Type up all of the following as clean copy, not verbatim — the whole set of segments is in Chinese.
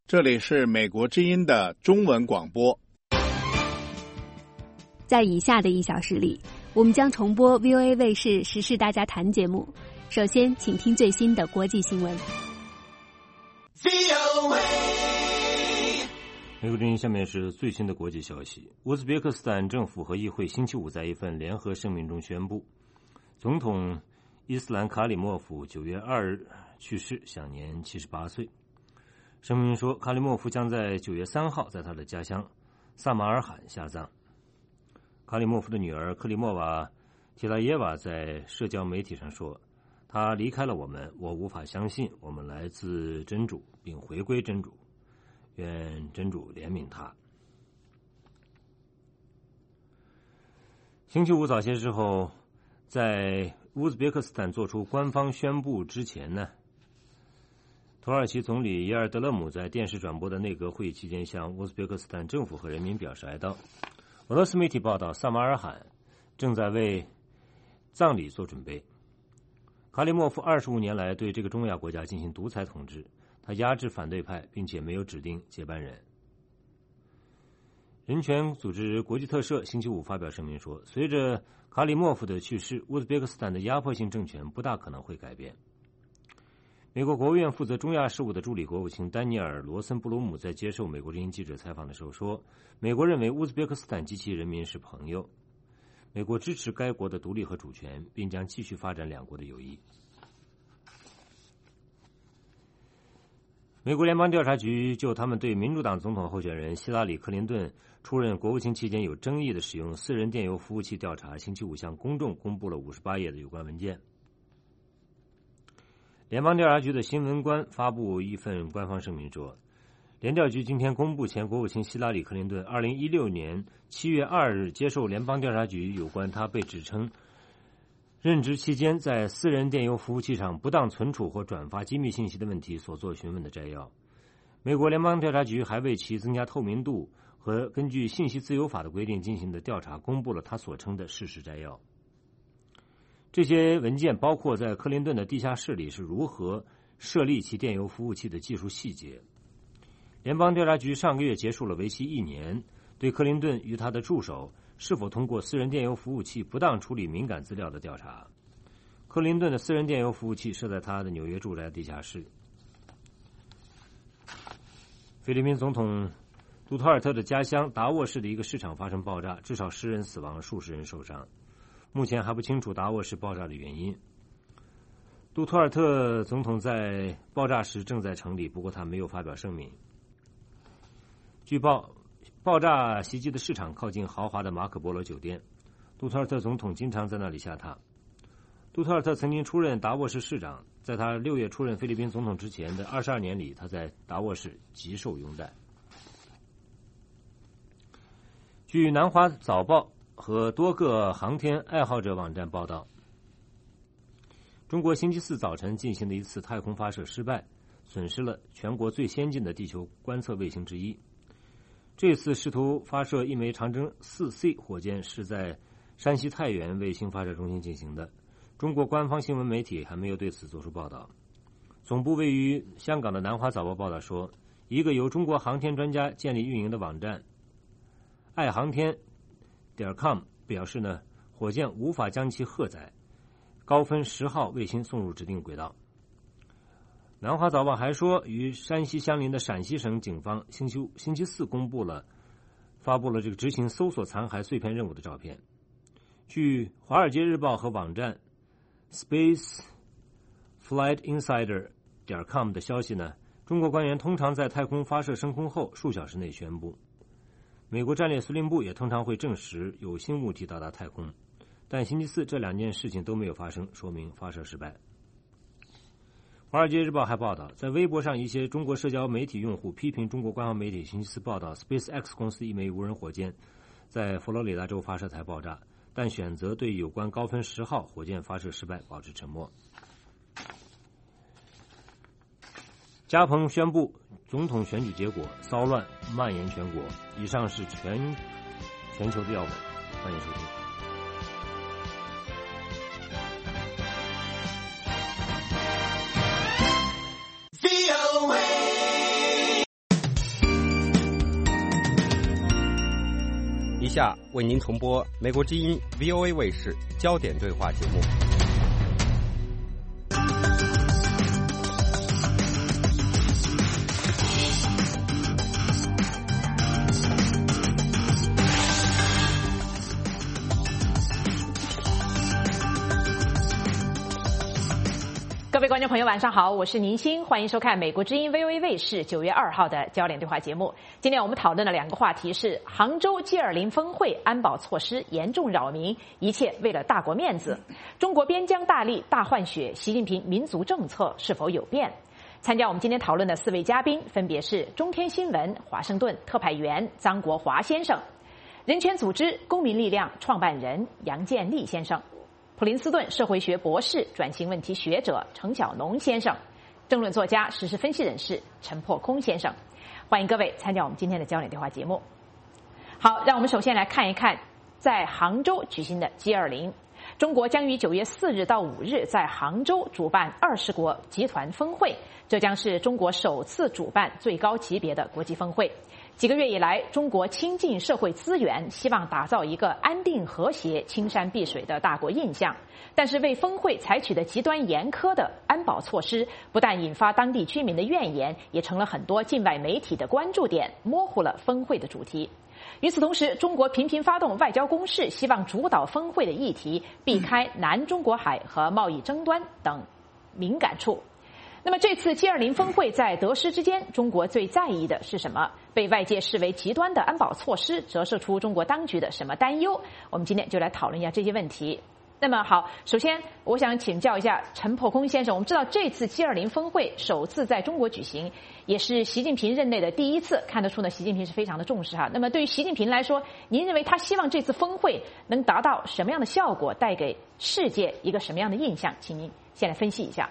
这里是美国之音的中文广播。 在以下的1小时里，我们将重播 VOA 卫视时事大家谈节目。首先请听最新的国际新闻。 美国之音，下面是最新的国际消息。乌兹别克斯坦政府和议会星期五在一份联合声明中宣布，总统伊斯兰卡里莫夫9月2日去世，享年78岁。声明说，卡里莫夫将在9月3号在他的家乡萨马尔罕下葬。卡里莫夫的女儿克里莫娃提拉耶娃在社交媒体上说，他离开了我们，我无法相信我们来自真主并回归真主，愿真主怜悯他。星期五早些时候，在乌兹别克斯坦做出官方宣布之前呢，土耳其总理耶尔德勒姆在电视转播的内阁会议期间向乌兹别克斯坦政府和人民表示哀悼。俄罗斯媒体报道，萨马尔罕正在为葬礼做准备。卡里莫夫25年来对这个中亚国家进行独裁统治，他压制反对派，并且没有指定接班人。人权组织国际特赦星期五发表声明说，随着卡里莫夫的去世，乌兹别克斯坦的压迫性政权不大可能会改变。美国国务院负责中亚事务的助理国务卿丹尼尔·罗森布鲁姆在接受美国之音记者采访的时候说，美国认为乌兹别克斯坦及其人民是朋友，美国支持该国的独立和主权，并将继续发展两国的友谊。美国联邦调查局就他们对民主党总统候选人希拉里·克林顿出任国务卿期间有争议的使用私人电邮服务器调查，星期五向公众公布了58页的有关文件。联邦调查局的新闻官发布一份官方声明说，联调局今天公布前国务卿希拉里·克林顿2016年7月2日接受联邦调查局有关他被指称任职期间在私人电邮服务器上不当存储或转发机密信息的问题所做询问的摘要。美国联邦调查局还为其增加透明度和根据信息自由法的规定进行的调查公布了他所称的事实摘要。这些文件包括在克林顿的地下室里是如何设立其电邮服务器的技术细节。联邦调查局上个月结束了为期1年对克林顿与他的助手是否通过私人电邮服务器不当处理敏感资料的调查。克林顿的私人电邮服务器设在他的纽约住宅地下室。菲律宾总统杜特尔特的家乡达沃市的一个市场发生爆炸，至少10人死亡，数十人受伤。目前还不清楚达沃市爆炸的原因。杜特尔特总统在爆炸时正在城里，不过他没有发表声明。据报，爆炸袭击的市场靠近豪华的马可波罗酒店，杜特尔特总统经常在那里下榻。杜特尔特曾经出任达沃市市长，在他6月出任菲律宾总统之前的22年里，他在达沃市极受拥戴。据南华早报和多个航天爱好者网站报道，中国星期四早晨进行的一次太空发射失败，损失了全国最先进的地球观测卫星之一。这次试图发射一枚长征 4C 火箭是在山西太原卫星发射中心进行的，中国官方新闻媒体还没有对此做出报道。总部位于香港的南华早报报道说，一个由中国航天专家建立运营的网站爱航天.com 表示呢，火箭无法将其荷载高分10号卫星送入指定轨道。南华早报还说，与山西相邻的陕西省警方星期四发布了这个执行搜索残骸碎片任务的照片。据华尔街日报和网站 spaceflightinsider.com 的消息呢，中国官员通常在太空发射升空后数小时内宣布。美国战略司令部也通常会证实有新物体到达太空，但星期四这2件事情都没有发生，说明发射失败。华尔街日报还报道，在微博上一些中国社交媒体用户批评中国官方媒体星期四报道 SpaceX 公司一枚无人火箭在佛罗里达州发射台爆炸，但选择对有关高分10号火箭发射失败保持沉默。加蓬宣布总统选举结果，骚乱蔓延全国。以上是全球的要闻，欢迎收听。 下为您重播美国之音 VOA 卫视焦点对话节目。 各位观众朋友，晚上好，我是宁欣，欢迎收看美国之音 VOA 卫视9月2号的焦点对话节目。今天我们讨论的两个话题是杭州 G20 峰会安保措施严重扰民，一切为了大国面子；中国边疆大利大换血，习近平民族政策是否有变？参加我们今天讨论的4位嘉宾分别是中天新闻华盛顿特派员张国华先生，人权组织公民力量创办人杨建立先生，普林斯顿社会学博士、转型问题学者程晓农先生，政论作家、时事分析人士陈破空先生。欢迎各位参加我们今天的焦点对话节目。好，让我们首先来看一看在杭州举行的 G20。中国将于9月4日到5日在杭州主办20国集团峰会，这将是中国首次主办最高级别的国际峰会。几个月以来，中国倾尽社会资源，希望打造一个安定和谐、青山碧水的大国印象。但是为峰会采取的极端严苛的安保措施，不但引发当地居民的怨言，也成了很多境外媒体的关注点，模糊了峰会的主题。与此同时，中国频频发动外交攻势，希望主导峰会的议题，避开南中国海和贸易争端等敏感处。那么这次 G20 峰会在得失之间，中国最在意的是什么？被外界视为极端的安保措施折射出中国当局的什么担忧？我们今天就来讨论一下这些问题。那么好，首先我想请教一下陈破空先生，我们知道这次 G20 峰会首次在中国举行，也是习近平任内的第一次，看得出呢，习近平是非常的重视哈。那么对于习近平来说，您认为他希望这次峰会能达到什么样的效果，带给世界一个什么样的印象？请您先来分析一下。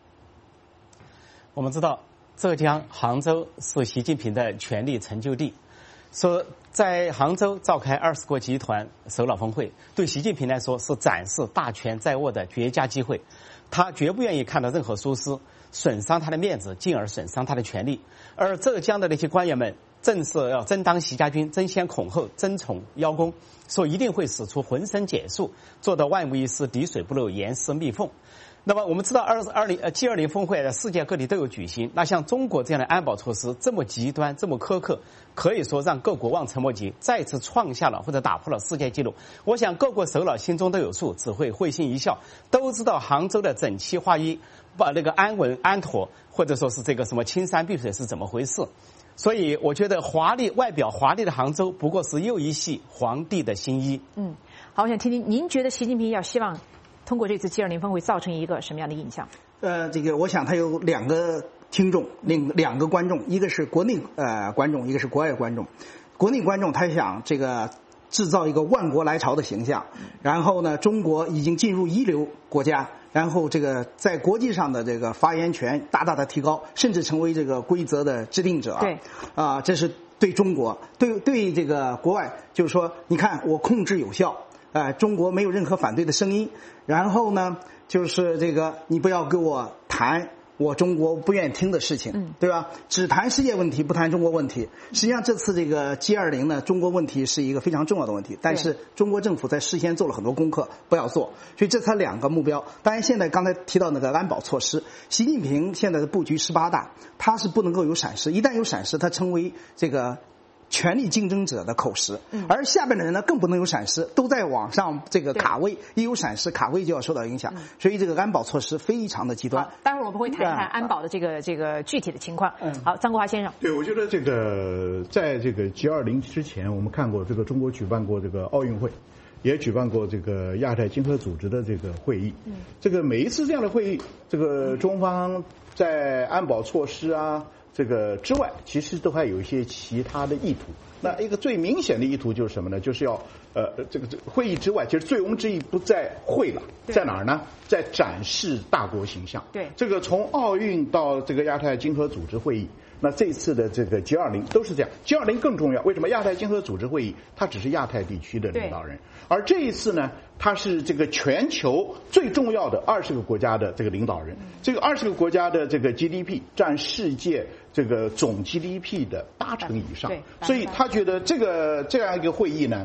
我们知道浙江杭州是习近平的权力成就地，说在杭州召开20国集团首脑峰会，对习近平来说是展示大权在握的绝佳机会，他绝不愿意看到任何疏失，损伤他的面子，进而损伤他的权利。而浙江的那些官员们正是要争当习家军，争先恐后，争宠邀功，说一定会使出浑身解数，做到万无一失，滴水不漏，严丝密缝。那么我们知道G20 峰会在世界各地都有举行，那像中国这样的安保措施这么极端这么苛刻，可以说让各国望尘莫及，再次创下了或者打破了世界纪录。我想各国首脑心中都有数，只会会心一笑，都知道杭州的整齐划一，把那个安稳安妥，或者说是这个什么青山碧水是怎么回事。所以我觉得外表华丽的杭州不过是又一系皇帝的新衣。 好，我想听听您觉得习近平要希望通过这次 G20 峰会造成一个什么样的印象？ 这个我想他有2个听众，2个观众，一个是国内观众，一个是国外观众。国内观众他想这个制造一个万国来朝的形象，然后呢，中国已经进入一流国家，然后这个在国际上的这个发言权大大的提高，甚至成为这个规则的制定者。 对， 这是对中国，对这个国外就是说，你看我控制有效。中国没有任何反对的声音，然后呢，就是这个你不要给我谈我中国不愿意听的事情，对吧？只谈世界问题，不谈中国问题。实际上这次这个 G20 呢，中国问题是一个非常重要的问题，但是中国政府在事先做了很多功课，不要做，所以这才2个目标。当然现在刚才提到那个安保措施，习近平现在的布局18大，他是不能够有闪失，一旦有闪失，他成为这个权力竞争者的口实，而下边的人呢更不能有闪失，都在网上这个卡位，一有闪失卡位就要受到影响，所以这个安保措施非常的极端。 待会儿我们会谈一谈安保的这个具体的情况。好，张国华先生。 对，我觉得这个在这个 G20 之前，我们看过这个中国举办过这个奥运会，也举办过这个亚太经合组织的这个会议。这个每一次这样的会议，这个中方在安保措施啊这个之外，其实都还有一些其他的意图。那一个最明显的意图就是什么呢？就是要这个会议之外，其实醉翁之意不在会了，在哪儿呢？在展示大国形象。 对， 这个从奥运到这个亚太经合组织会议，那这次的这个 G20 都是这样。G20 更重要，为什么？亚太经合组织会议它只是亚太地区的领导人，而这一次呢，它是这个全球最重要的20个国家的这个领导人。这个20个国家的这个 GDP 占世界这个总 GDP 的80%以上，所以他觉得这样一个会议呢，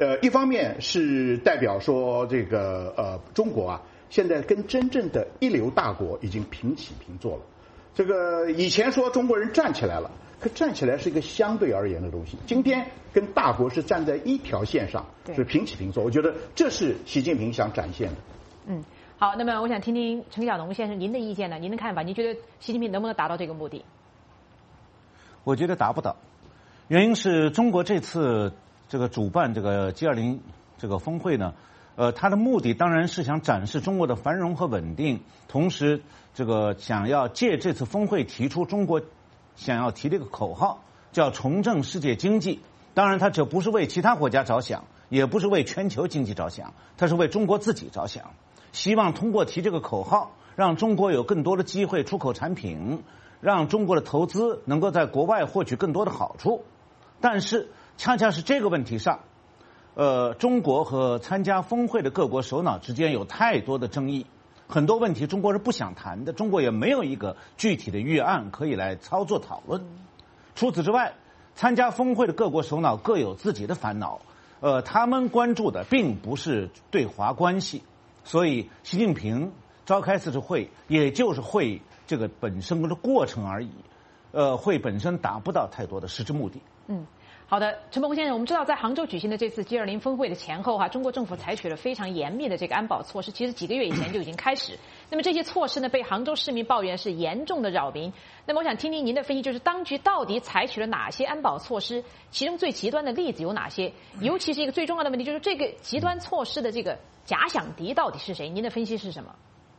一方面是代表说这个中国啊，现在跟真正的一流大国已经平起平坐了。这个以前说中国人站起来了，可站起来是一个相对而言的东西，今天跟大国是站在一条线上，是平起平坐。我觉得这是习近平想展现的。 嗯，好，那么我想听听陈小农先生您的意见呢？您的看法？您觉得习近平能不能达到这个目的？ 我觉得达不到，原因是中国这次这个主办这个 G20 这个峰会呢，它的目的当然是想展示中国的繁荣和稳定，同时这个想要借这次峰会提出中国想要提这个口号，叫重振世界经济。当然，它这不是为其他国家着想，也不是为全球经济着想，它是为中国自己着想。希望通过提这个口号，让中国有更多的机会出口产品，让中国的投资能够在国外获取更多的好处。但是，恰恰是这个问题上，中国和参加峰会的各国首脑之间有太多的争议。很多问题中国是不想谈的，中国也没有一个具体的预案可以来操作讨论。除此之外，参加峰会的各国首脑各有自己的烦恼，他们关注的并不是对华关系，所以习近平召开此次会，也就是会这个本身的过程而已，会本身达不到太多的实质目的。 嗯。好的，陈伯宏先生，我们知道在杭州举行的这次 G20 峰会的前后中国政府采取了非常严密的这个安保措施，其实几个月以前就已经开始。那么这些措施呢，被杭州市民抱怨是严重的扰民。那么我想听听您的分析，就是当局到底采取了哪些安保措施？其中最极端的例子有哪些？尤其是一个最重要的问题，就是这个极端措施的这个假想敌到底是谁？您的分析是什么？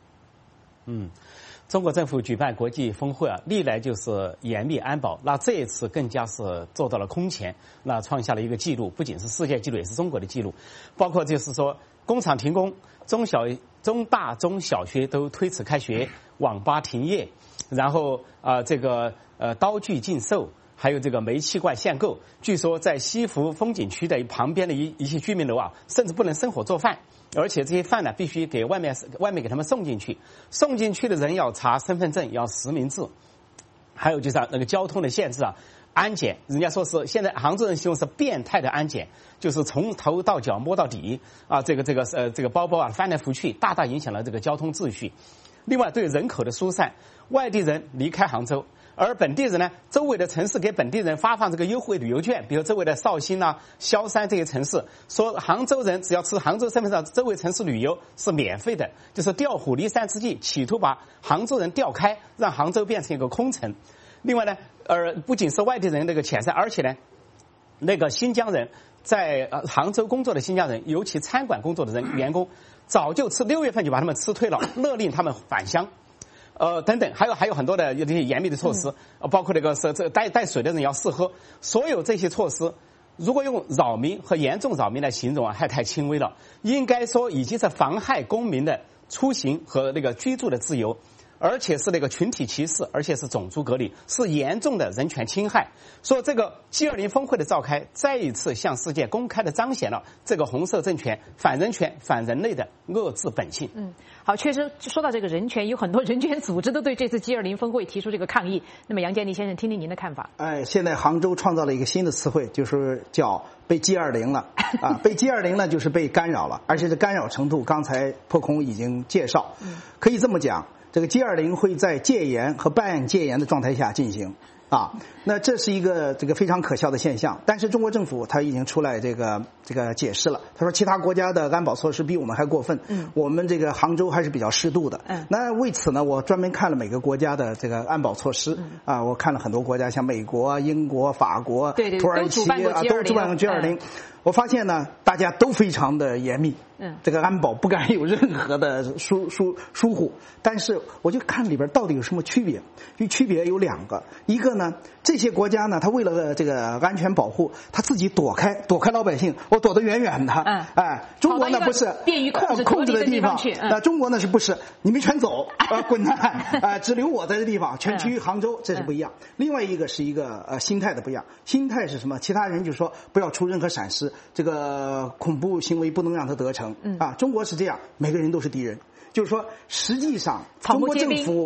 中国政府举办国际峰会历来就是严密安保，那这一次更加是做到了空前，那创下了一个记录，不仅是世界纪录，也是中国的记录。包括就是说工厂停工，中大中小学都推迟开学，网吧停业，然后这个刀具禁售，还有这个煤气罐限购。据说在西湖风景区的旁边的一些居民楼甚至不能生火做饭。而且这些饭呢，必须给外面给他们送进去，送进去的人要查身份证，要实名制，还有就是那个交通的限制安检，人家说是现在杭州人形容是变态的安检，就是从头到脚摸到底这个包包翻来覆去，大大影响了这个交通秩序。另外，对人口的疏散，外地人离开杭州。而本地人呢，周围的城市给本地人发放这个优惠旅游券，比如周围的绍兴萧山这些城市，说杭州人只要持杭州身份证，周围城市旅游是免费的，就是调虎离山之计，企图把杭州人调开，让杭州变成一个空城。另外呢，不仅是外地人那个遣散，而且呢，那个新疆人在杭州工作的新疆人，尤其餐馆工作的员工，早就6月份就把他们辞退了，勒令他们返乡。等等，还有很多的这些严密的措施，包括这个带水的人要试喝，所有这些措施，如果用扰民和严重扰民来形容还太轻微了，应该说已经是妨害公民的出行和那个居住的自由，而且是那个群体歧视，而且是种族隔离，是严重的人权侵害。说这个 G20 峰会的召开，再一次向世界公开的彰显了这个红色政权反人权、反人类的恶质本性。 好，确实说到这个人权，有很多人权组织都对这次 G20 峰会提出这个抗议。那么杨建立先生，听听您的看法。 现在杭州创造了一个新的词汇，就是叫被 G20 了被 G20 呢，就是被干扰了，而且这干扰程度，刚才破空已经介绍。可以这么讲，这个 G20 会在戒严和半戒严的状态下进行。那这是一个非常可笑的现象，但是中国政府他已经出来这个解释了，他说其他国家的安保措施比我们还过分，我们这个杭州还是比较适度的。那为此呢，我专门看了每个国家的这个安保措施我看了很多国家，像美国、英国、法国、土耳其都主办过 G20。我发现呢，大家都非常的严密，这个安保不敢有任何的疏忽。但是我就看里边到底有什么区别？区别有2个，一个呢，这些国家呢，他为了这个安全保护，他自己躲开老百姓，我躲得远远的。中国呢不是便于控制的地方去， 那中国呢是不是？你们全走，滚蛋，只留我在这地方，全区域杭州，这是不一样。另外一个是一个心态的不一样，心态是什么？其他人就说不要出任何闪失。这个恐怖行为不能让它得逞中国是这样，每个人都是敌人，就是说实际上中国政府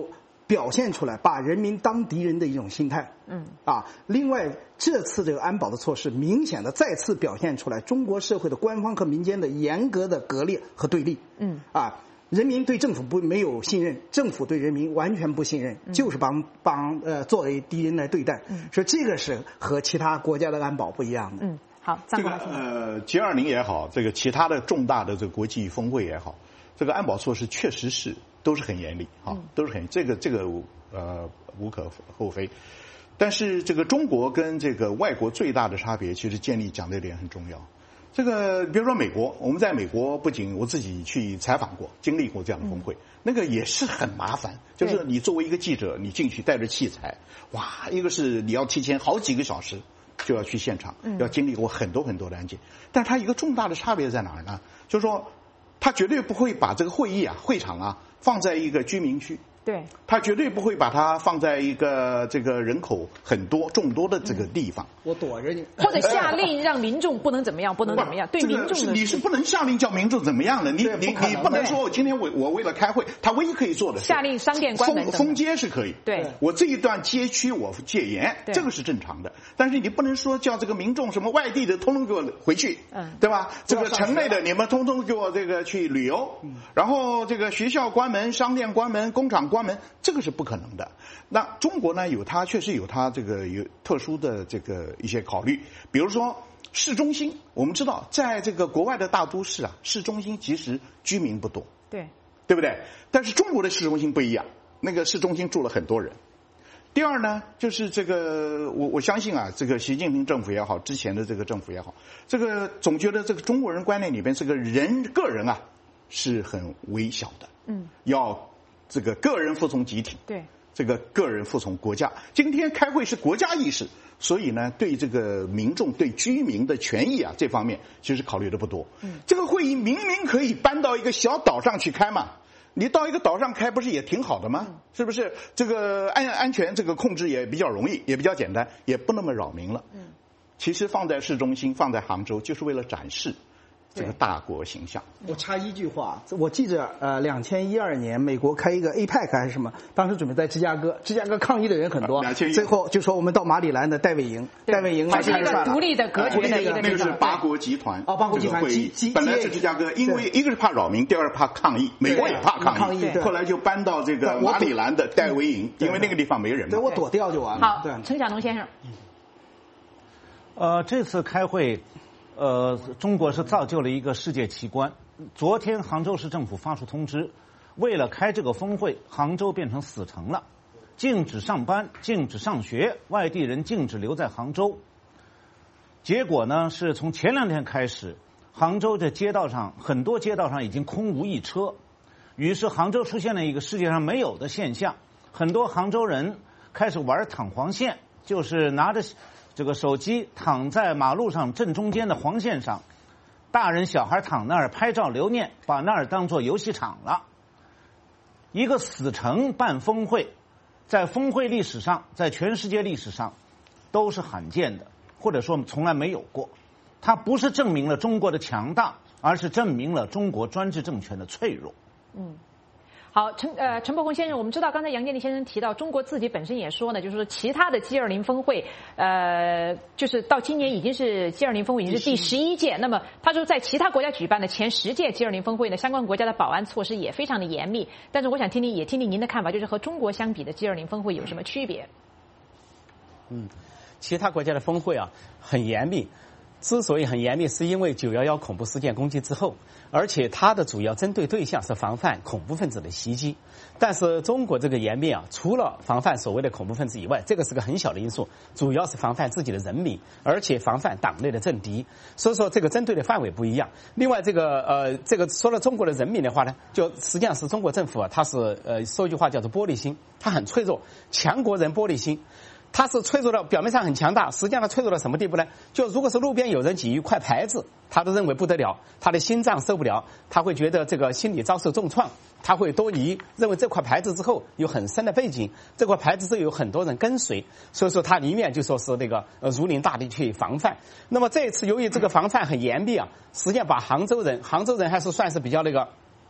表现出来把人民当敌人的一种心态。另外这次这个安保的措施，明显的再次表现出来中国社会的官方和民间的严格的割裂和对立。人民对政府没有信任，政府对人民完全不信任，就是作为敌人来对待。所以这个是和其他国家的安保不一样的。 好， 这个G20也好，这个其他的重大的这个国际峰会也好，这个安保措施确实是都是很严厉都是很这个无可厚非。但是这个中国跟这个外国最大的差别，其实建立讲这点很重要。这个比如说美国，我们在美国不仅我自己去采访过，经历过这样的峰会，那个也是很麻烦。就是你作为一个记者，你进去带着器材，哇，一个是你要提前好几个小时就要去现场，要经历过很多很多的案件。但是它一个重大的差别在哪儿呢？就是说，他绝对不会把这个会场放在一个居民区。 对， 他绝对不会把它放在一个这个人口众多的这个地方。 我躲着你， 或者下令让民众不能怎么样，对民众的你是不能下令叫民众怎么样的。你不能说今天我为了开会，他唯一可以做的是下令商店关门， 封街是可以。 对， 我这一段街区我戒严，这个是正常的。但是你不能说叫这个民众什么外地的通通给我回去，对吧？这个城内的你们通通给我这个去旅游，然后这个学校关门、商店关门、工厂关门，这个是不可能的。那中国呢，确实有它这个有特殊的这个一些考虑，比如说市中心，我们知道在这个国外的大都市市中心其实居民不多，对不对？但是中国的市中心不一样，那个市中心住了很多人。第二呢，就是这个我相信这个习近平政府也好，之前的这个政府也好，这个总觉得这个中国人观念里边，这个个人是很微小的，要这个个人服从集体，对，这个个人服从国家。今天开会是国家意识，所以呢，对这个民众、对居民的权益这方面，其实考虑的不多。这个会议明明可以搬到一个小岛上去开嘛，你到一个岛上开不是也挺好的吗？是不是？这个安全这个控制也比较容易，也比较简单，也不那么扰民了。其实放在市中心，放在杭州，就是为了展示这个大国形象。 我插一句话，我记着2012年美国开一个 APEC 还是什么，当时准备在芝加哥抗议的人很多，最后就说我们到马里兰的戴维营它是一个独立的隔绝的一个那个是八国集团八国集团会议，本来是芝加哥，因为一个是怕扰民，第二怕抗议，美国也怕抗议，后来就搬到这个马里兰的戴维营，因为那个地方没人嘛， 对，我躲掉就完了。 好，陈晓农先生， 这次开会。中国是造就了一个世界奇观。昨天杭州市政府发出通知，为了开这个峰会，杭州变成死城了，禁止上班，禁止上学，外地人禁止留在杭州。结果呢，是从前2天开始，杭州的很多街道上已经空无一车，于是杭州出现了一个世界上没有的现象，很多杭州人开始玩躺黄线，就是拿着这个手机躺在马路上正中间的黄线上，大人小孩躺那儿拍照留念，把那儿当作游戏场了。一个死城办峰会，在峰会历史上，在全世界历史上都是罕见的，或者说从来没有过。它不是证明了中国的强大，而是证明了中国专制政权的脆弱。 好，陈伯宏先生，我们知道刚才杨建立先生提到，中国自己本身也说呢，就是说其他的 G20 峰会，就是到今年已经是 G20 峰会已经是第11届。那么他说，在其他国家举办的前10届 G20 峰会呢，相关国家的保安措施也非常的严密。但是我想听听您的看法，就是和中国相比的 G20 峰会有什么区别？ 其他国家的峰会很严密。之所以很严密，是因为911恐怖事件攻击之后，而且它的主要针对对象是防范恐怖分子的袭击。但是中国这个严密除了防范所谓的恐怖分子以外，这个是个很小的因素，主要是防范自己的人民，而且防范党内的政敌。所以说这个针对的范围不一样。另外这个说了中国的人民的话呢，就实际上是中国政府它是说一句话叫做玻璃心，它很脆弱，强国人玻璃心。它是脆弱到表面上很强大，实际上它脆弱到什么地步呢？就如果是路边有人举一块牌子，他都认为不得了，他的心脏受不了，他会觉得这个心理遭受重创，他会多疑，认为这块牌子之后有很深的背景，这块牌子之后有很多人跟随，所以说他里面就说是那个如临大敌去防范。那么这一次由于这个防范很严密实际上把杭州人还是算是比较那个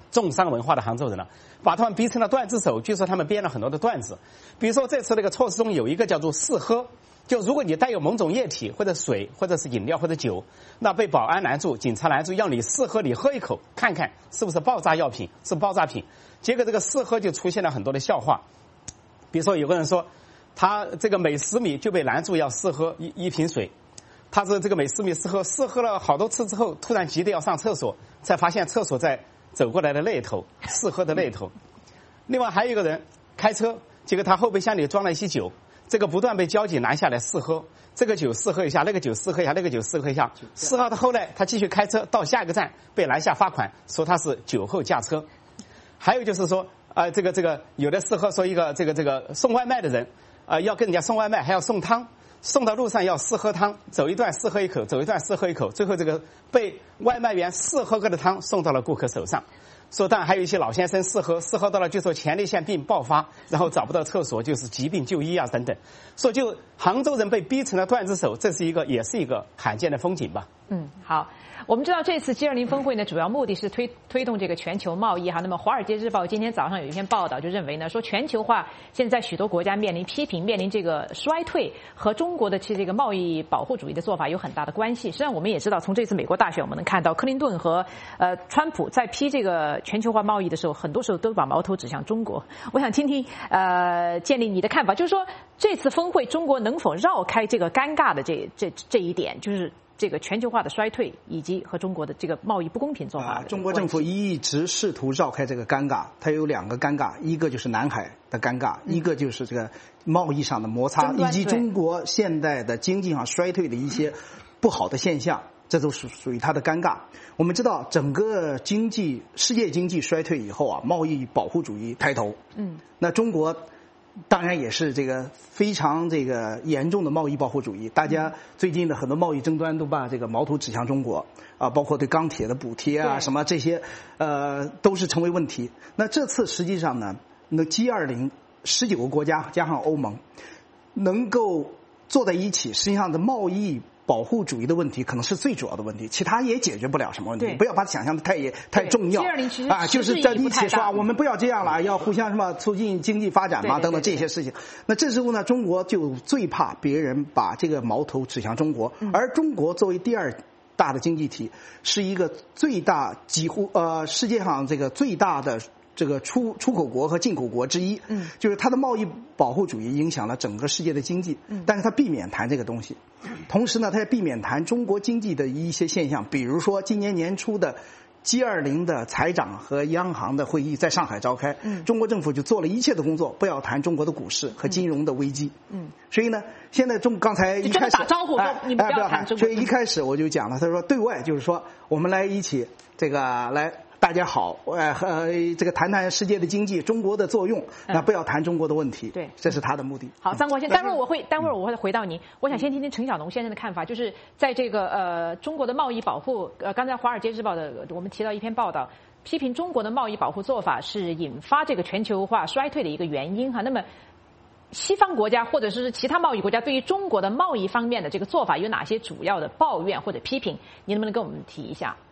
重商文化的杭州人了，把他们逼成了段子手。据说他们编了很多的段子，比如说这次那个措施中有一个叫做试喝，就如果你带有某种液体或者水或者是饮料或者酒，那被保安拦住、警察拦住，要你试喝，你喝一口看看是不是爆炸药品，是爆炸品。结果这个试喝就出现了很多的笑话，比如说有个人说他这个每10米就被拦住要试喝一瓶水，他是这个每10米试喝了好多次之后，突然急着要上厕所，才发现厕所在走过来的那头，试喝的那头。另外还有一个人开车，结果他后备箱里装了一些酒，这个不断被交警拦下来试喝，这个酒试喝一下，那个酒试喝一下，那个酒试喝一下，试喝到后来他继续开车到下一个站，被拦下罚款，说他是酒后驾车。还有就是说这个有的试喝说一个这个送外卖的人要跟人家送外卖，还要送汤，送到路上要试喝汤，走一段试喝一口，走一段试喝一口，最后这个被外卖员试喝过的汤送到了顾客手上。说当然还有一些老先生试喝到了就说前列腺病爆发，然后找不到厕所，就是疾病就医啊等等。说就杭州人被逼成了段子手，这是也是一个罕见的风景吧。 好，我们知道这次G20峰会呢，主要目的是推动这个全球贸易哈。那么《华尔街日报》今天早上有一篇报道，就认为呢，说全球化现在许多国家面临批评，面临这个衰退，和中国的这个贸易保护主义的做法有很大的关系。实际上，我们也知道，从这次美国大选，我们能看到克林顿和川普在批这个全球化贸易的时候，很多时候都把矛头指向中国。我想听听建立你的看法，就是说这次峰会中国能否绕开这个尴尬的这一点，就是这个全球化的衰退以及和中国的这个贸易不公平做法。 中国政府一直试图绕开这个尴尬，它有2个尴尬，一个就是南海的尴尬，一个就是这个贸易上的摩擦，以及中国现在的经济上衰退的一些不好的现象，这都是属于它的尴尬。我们知道整个世界经济衰退以后啊，贸易保护主义抬头。那中国当然也是这个非常这个严重的贸易保护主义，大家最近的很多贸易争端都把这个矛头指向中国啊，包括对钢铁的补贴啊什么这些都是成为问题。那这次实际上呢，那 G20 19个国家加上欧盟能够坐在一起，实际上的贸易保护主义的问题可能是最主要的问题，其他也解决不了什么问题。不要把它想象的太重要啊，就是在一起说我们不要这样了，要互相什么促进经济发展嘛等等这些事情。那这时候呢，中国就最怕别人把这个矛头指向中国，而中国作为第2大的经济体，是一个最大几乎世界上这个最大的这个出口国和进口国之一，就是它的贸易保护主义影响了整个世界的经济，但是它避免谈这个东西，同时呢，它也避免谈中国经济的一些现象，比如说今年年初的G20的财长和央行的会议在上海召开，中国政府就做了一切的工作，不要谈中国的股市和金融的危机。所以呢，现在刚才一开始打招呼说你们不要谈中国， 所以一开始我就讲了，他说对外就是说我们来一起来。大家好，这个谈谈世界的经济，中国的作用，那不要谈中国的问题。对，这是他的目的。 好，张国先，待会儿我会回到您。我想先听听陈晓农先生的看法，就是在这个中国的贸易保护，刚才《华尔街日报》的我们提到一篇报道，批评中国的贸易保护做法是引发这个全球化衰退的一个原因哈。那么西方国家或者是其他贸易国家对于中国的贸易方面的这个做法有哪些主要的抱怨或者批评？您能不能跟我们提一下？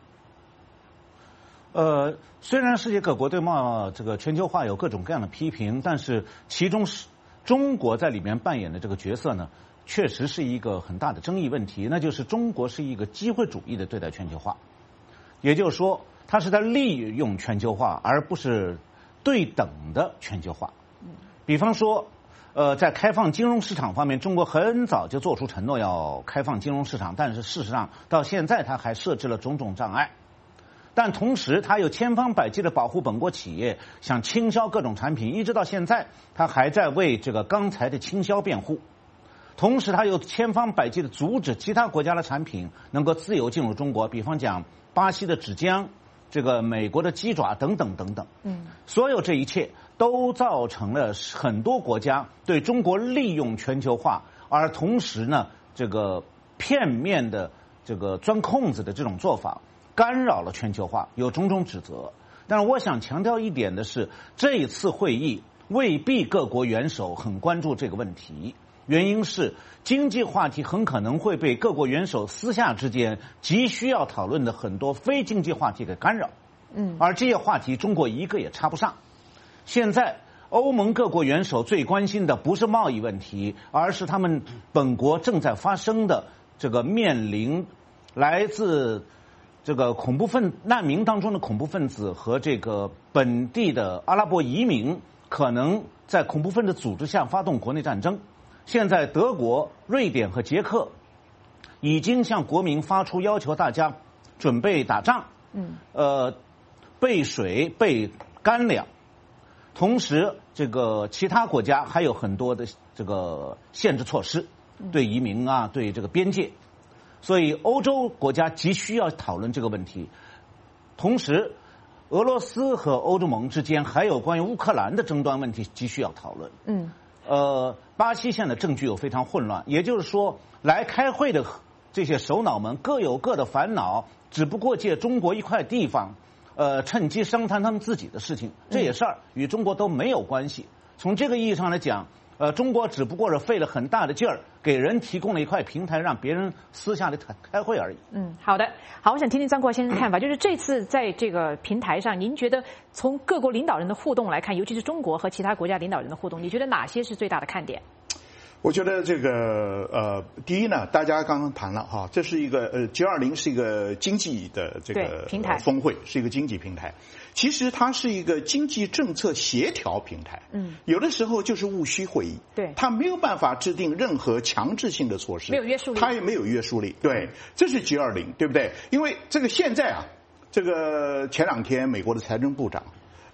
虽然世界各国对这个全球化有各种各样的批评，但是其中中国在里面扮演的这个角色呢，确实是一个很大的争议问题，那就是中国是一个机会主义的对待全球化，也就是说，它是在利用全球化，而不是对等的全球化。比方说，在开放金融市场方面，中国很早就做出承诺要开放金融市场，但是事实上到现在它还设置了种种障碍。但同时，他又千方百计的保护本国企业，想倾销各种产品，一直到现在，他还在为这个钢材的倾销辩护。同时，他又千方百计的阻止其他国家的产品能够自由进入中国，比方讲巴西的纸浆、这个美国的鸡爪等等等等。所有这一切都造成了很多国家对中国利用全球化，而同时呢，这个片面的这个钻空子的这种做法，干扰了全球化，有种种指责。但是我想强调一点的是，这一次会议未必各国元首很关注这个问题，原因是经济话题很可能会被各国元首私下之间急需要讨论的很多非经济话题给干扰。 而这些话题中国一个也插不上。现在欧盟各国元首最关心的不是贸易问题，而是他们本国正在发生的这个面临来自这个难民当中的恐怖分子和这个本地的阿拉伯移民可能在恐怖分子组织下发动国内战争。现在德国、瑞典和捷克已经向国民发出要求，大家准备打仗，备水、备干粮。同时，这个其他国家还有很多的这个限制措施，对移民啊，对这个边界，所以欧洲国家急需要讨论这个问题。同时，俄罗斯和欧洲盟之间还有关于乌克兰的争端问题急需要讨论。巴西现在政局又非常混乱，也就是说，来开会的这些首脑们各有各的烦恼，只不过借中国一块地方。趁机商谈他们自己的事情，这些事儿与中国都没有关系。从这个意义上来讲，中国只不过是费了很大的劲儿，给人提供了一块平台，让别人私下里开会而已。 好的，好，我想听听张国先生看法，就是这次在这个平台上，您觉得从各国领导人的互动来看，尤其是中国和其他国家领导人的互动，你觉得哪些是最大的看点？ 我觉得这个第一呢，大家刚刚谈了哈，这是一个G20是一个经济的这个平台峰会，是一个经济平台。其实它是一个经济政策协调平台。有的时候就是务虚会议， 对， 它没有办法制定任何强制性的措施， 没有约束力， 它也没有约束力。对，这是G20，对不对？因为这个现在啊，这个前2天美国的财政部长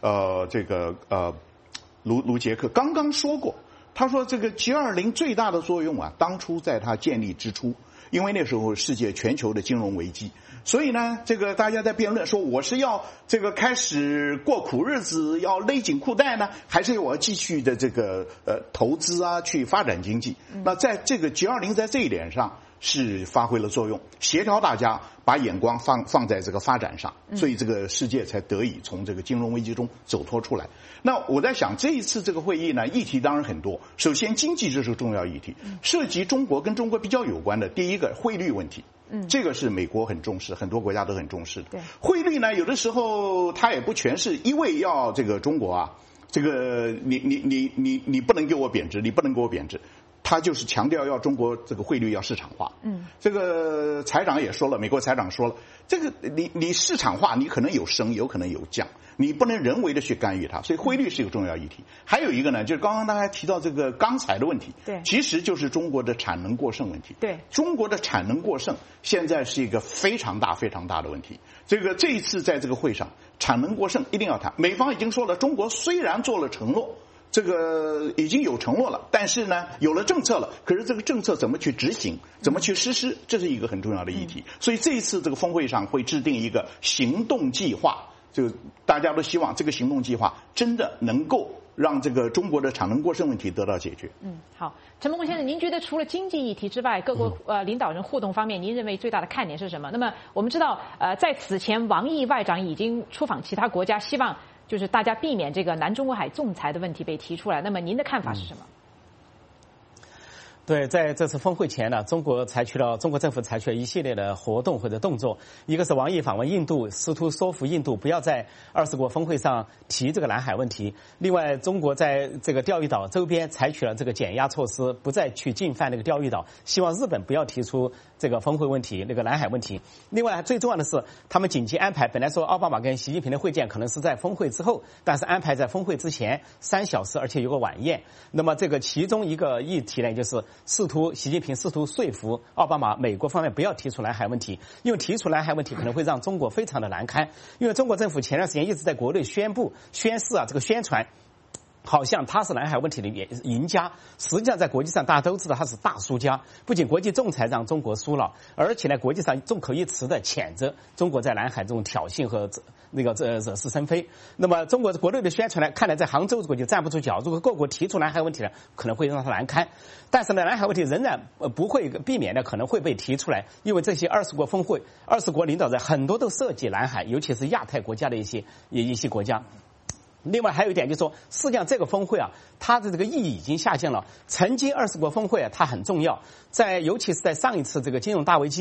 卢杰克刚刚说过。他说这个G20最大的作用啊，当初在他建立之初，因为那时候世界全球的金融危机，所以呢，这个大家在辩论说我是要这个开始过苦日子，要勒紧裤带呢，还是我要继续的这个投资啊，去发展经济？那在这个G20在这一点上是发挥了作用，协调大家把眼光放在这个发展上，所以这个世界才得以从这个金融危机中走脱出来。那我在想，这一次这个会议呢，议题当然很多。首先，经济这是重要议题，涉及中国跟中国比较有关的，第一个汇率问题，这个是美国很重视，很多国家都很重视的。汇率呢，有的时候它也不全是一味要这个中国啊，这个你不能给我贬值，你不能给我贬值。他就是强调要中国这个汇率要市场化。这个财长也说了，美国财长说了，这个你市场化，你可能有升，有可能有降，你不能人为的去干预它，所以汇率是一个重要议题。还有一个呢，就是刚刚大家提到这个钢材的问题， 对， 其实就是中国的产能过剩问题。 对， 中国的产能过剩现在是一个非常大的问题。这一次在这个会上，产能过剩一定要谈。美方已经说了，中国虽然做了承诺。这个已经有承诺了，但是呢，有了政策了，可是这个政策怎么去执行，怎么去实施，这是一个很重要的议题。所以这一次这个峰会上会制定一个行动计划，就大家都希望这个行动计划真的能够让这个中国的产能过剩问题得到解决。 好，陈孟先生，您觉得除了经济议题之外，各国领导人互动方面，您认为最大的看点是什么？那么我们知道，在此前，王毅外长已经出访其他国家，希望就是大家避免这个南中国海仲裁的问题被提出来。那么您的看法是什么？ 对，在这次峰会前呢，中国政府采取了一系列的活动或者动作。一个是王毅访问印度，试图说服印度不要在20国峰会上提这个南海问题。另外，中国在这个钓鱼岛周边采取了这个减压措施，不再去进犯那个钓鱼岛，希望日本不要提出这个峰会问题，那个南海问题。另外，最重要的是，他们紧急安排，本来说奥巴马跟习近平的会见可能是在峰会之后，但是安排在峰会之前3小时，而且有个晚宴。那么这个其中一个议题呢，就是习近平试图说服奥巴马美国方面不要提出南海问题，因为提出南海问题可能会让中国非常的难堪。因为中国政府前段时间一直在国内宣示啊，这个宣传好像他是南海问题的赢家，实际上在国际上大家都知道他是大输家。不仅国际仲裁让中国输了，而且呢，国际上众口一词的谴责中国在南海这种挑衅和惹是生非。那么中国国内的宣传呢，看来在杭州国就站不住脚，如果各国提出南海问题呢，可能会让他难堪。但是呢，南海问题仍然不会避免的可能会被提出来，因为这些20国峰会，20国领导人很多都涉及南海，尤其是亚太国家的一些国家。另外还有一点就是说，实际上这个峰会啊，它的这个意义已经下降了。曾经20国峰会啊，它很重要，尤其是在上一次这个金融大危机，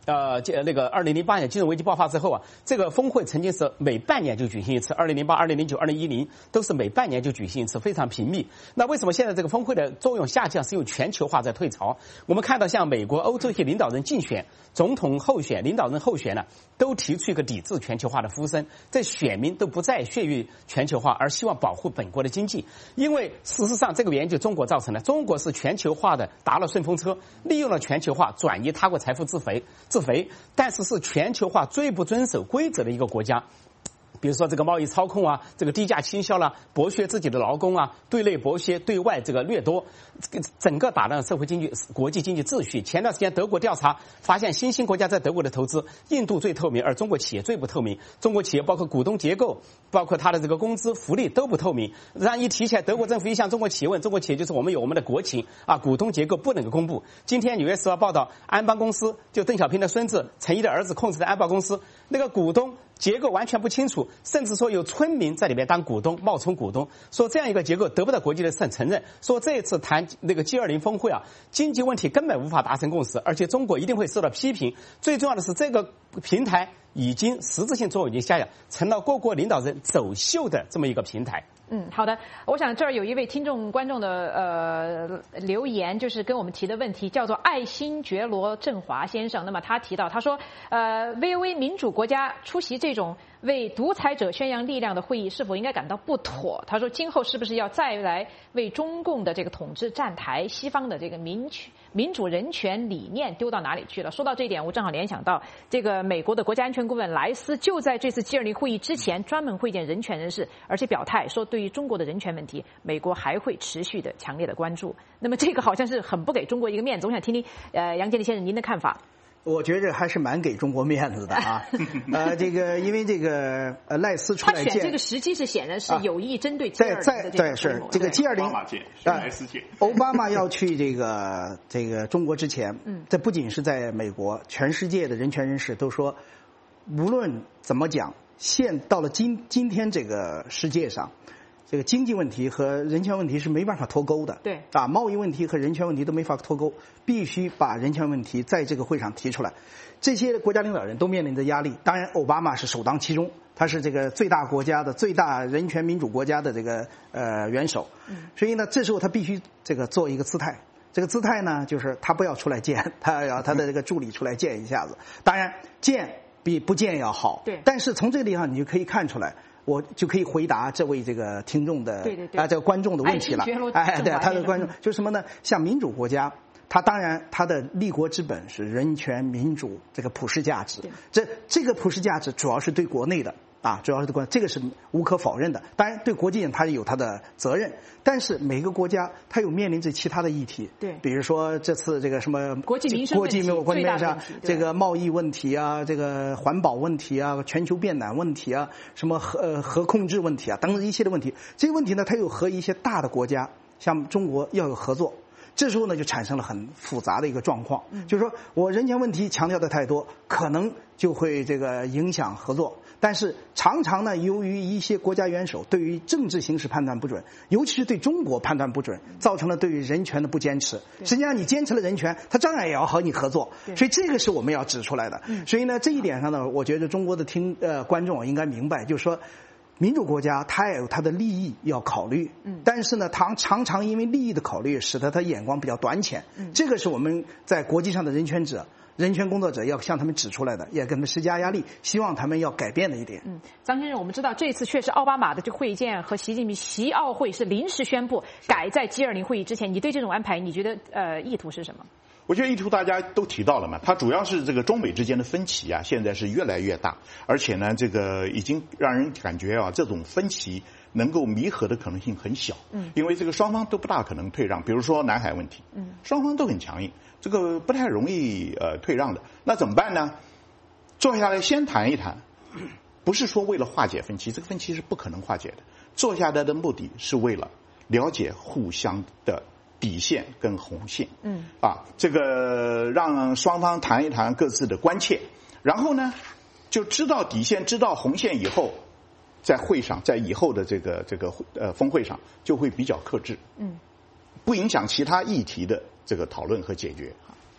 那个2008年金融危机爆发之后啊，这个峰会曾经是每半年就举行一次，2008、2009、2010都是每半年就举行一次，非常频密。那为什么现在这个峰会的作用下降？是因为全球化在退潮。我们看到像美国、欧洲一些领导人竞选总统候选、领导人候选呢，都提出一个抵制全球化的呼声，这选民都不再血于全球化，而希望保护本国的经济。因为事实上这个原因就中国造成的，中国是全球化的搭了顺风车，利用了全球化转移他国财富自肥，但是是全球化最不遵守规则的一个国家。比如说这个贸易操控啊，这个低价倾销啦，剥削自己的劳工啊，对内剥削，对外这个掠夺，整个打乱社会经济、国际经济秩序。前段时间德国调查发现，新兴国家在德国的投资，印度最透明，而中国企业最不透明。中国企业包括股东结构，包括它的这个工资福利都不透明。让一提起来，德国政府一向中国企业问，中国企业就是我们有我们的国情啊，股东结构不能够公布。今天《纽约时报》报道，安邦公司就邓小平的孙子陈毅的儿子控制的安邦公司，那个股东结构完全不清楚，甚至说有村民在里面当股东，冒充股东，说这样一个结构得不到国际的承认，说这一次谈那个 G20 峰会啊，经济问题根本无法达成共识，而且中国一定会受到批评。最重要的是，这个平台已经实质性作用已经下降，成了各国领导人走秀的这么一个平台。 好的，我想这儿有一位听众观众的留言，就是跟我们提的问题，叫做爱新觉罗振华先生。那么他提到，他说，VOA 民主国家出席这种为独裁者宣扬力量的会议，是否应该感到不妥？他说，今后是不是要再来为中共的这个统治站台？西方的这个民主人权理念丢到哪里去了？说到这一点，我正好联想到这个美国的国家安全顾问莱斯就在这次 G20 会议之前专门会见人权人士，而且表态说，对于中国的人权问题，美国还会持续的强烈的关注。那么这个好像是很不给中国一个面子。我想听听杨建立先生您的看法。 我觉着还是蛮给中国面子的啊，这个因为这个赖斯出来见， 他选这个时机是显然是有意针对 G20 的对是这个 G20 奥巴马要去这个中国之前，这不仅是在美国，全世界的人权人士都说，无论怎么讲，到了今天这个世界上，这个经济问题和人权问题是没办法脱钩的。 对啊，贸易问题和人权问题都没法脱钩，必须把人权问题在这个会上提出来。这些国家领导人都面临着压力，当然奥巴马是首当其冲，他是这个最大国家的最大人权民主国家的这个元首，所以呢，这时候他必须这个做一个姿态。这个姿态呢，就是他不要出来见，他要他的这个助理出来见一下子。当然，见比不见要好。 对。 但是从这个地方你就可以看出来，我就可以回答这位这个听众的这个观众的问题了。对，他的观众就是什么呢？像民主国家，他当然他的立国之本是人权、民主这个普世价值。这个普世价值主要是对国内的。主要是这个是无可否认的。当然，对国际上它有它的责任，但是每个国家它有面临着其他的议题。 对， 比如说这次这个什么国际民生问题、 上这个贸易问题啊，这个环保问题啊，全球变暖问题啊，什么核控制问题啊，等等一系列问题。这个问题呢，它又和一些大的国家，像中国要有合作。这时候呢，就产生了很复杂的一个状况，就是说我人权问题强调的太多，可能就会这个影响合作。但是常常呢，由于一些国家元首对于政治形势判断不准，尤其是对中国判断不准，造成了对于人权的不坚持。实际上，你坚持了人权，他当然也要和你合作。所以这个是我们要指出来的。所以呢，这一点上呢，我觉得中国的观众应该明白，就是说。民主国家它也有它的利益要考虑，但是呢，它常常因为利益的考虑，使得它眼光比较短浅。这个是我们在国际上的人权工作者要向他们指出来的，也给他们施加压力，希望他们要改变的一点。 张先生，我们知道这次确实奥巴马的这个会见和习近平习奥会是临时宣布改在 G20 会议之前，你对这种安排，你觉得意图是什么？ 我觉得意图大家都提到了嘛，它主要是这个中美之间的分歧啊，现在是越来越大，而且呢，这个已经让人感觉啊，这种分歧能够弥合的可能性很小。因为这个双方都不大可能退让，比如说南海问题，双方都很强硬，这个不太容易退让的。那怎么办呢？坐下来先谈一谈，不是说为了化解分歧，这个分歧是不可能化解的。坐下来的目的是为了了解互相的底线跟红线，这个让双方谈一谈各自的关切，然后呢，就知道底线、知道红线以后，在会上，在以后的这个峰会上，就会比较克制，不影响其他议题的这个讨论和解决。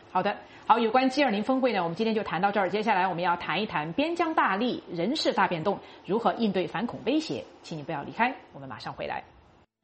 好的，好，有关 G20 峰会呢，我们今天就谈到这儿。接下来我们要谈一谈边疆大吏人事大变动，如何应对反恐威胁。请你不要离开，我们马上回来。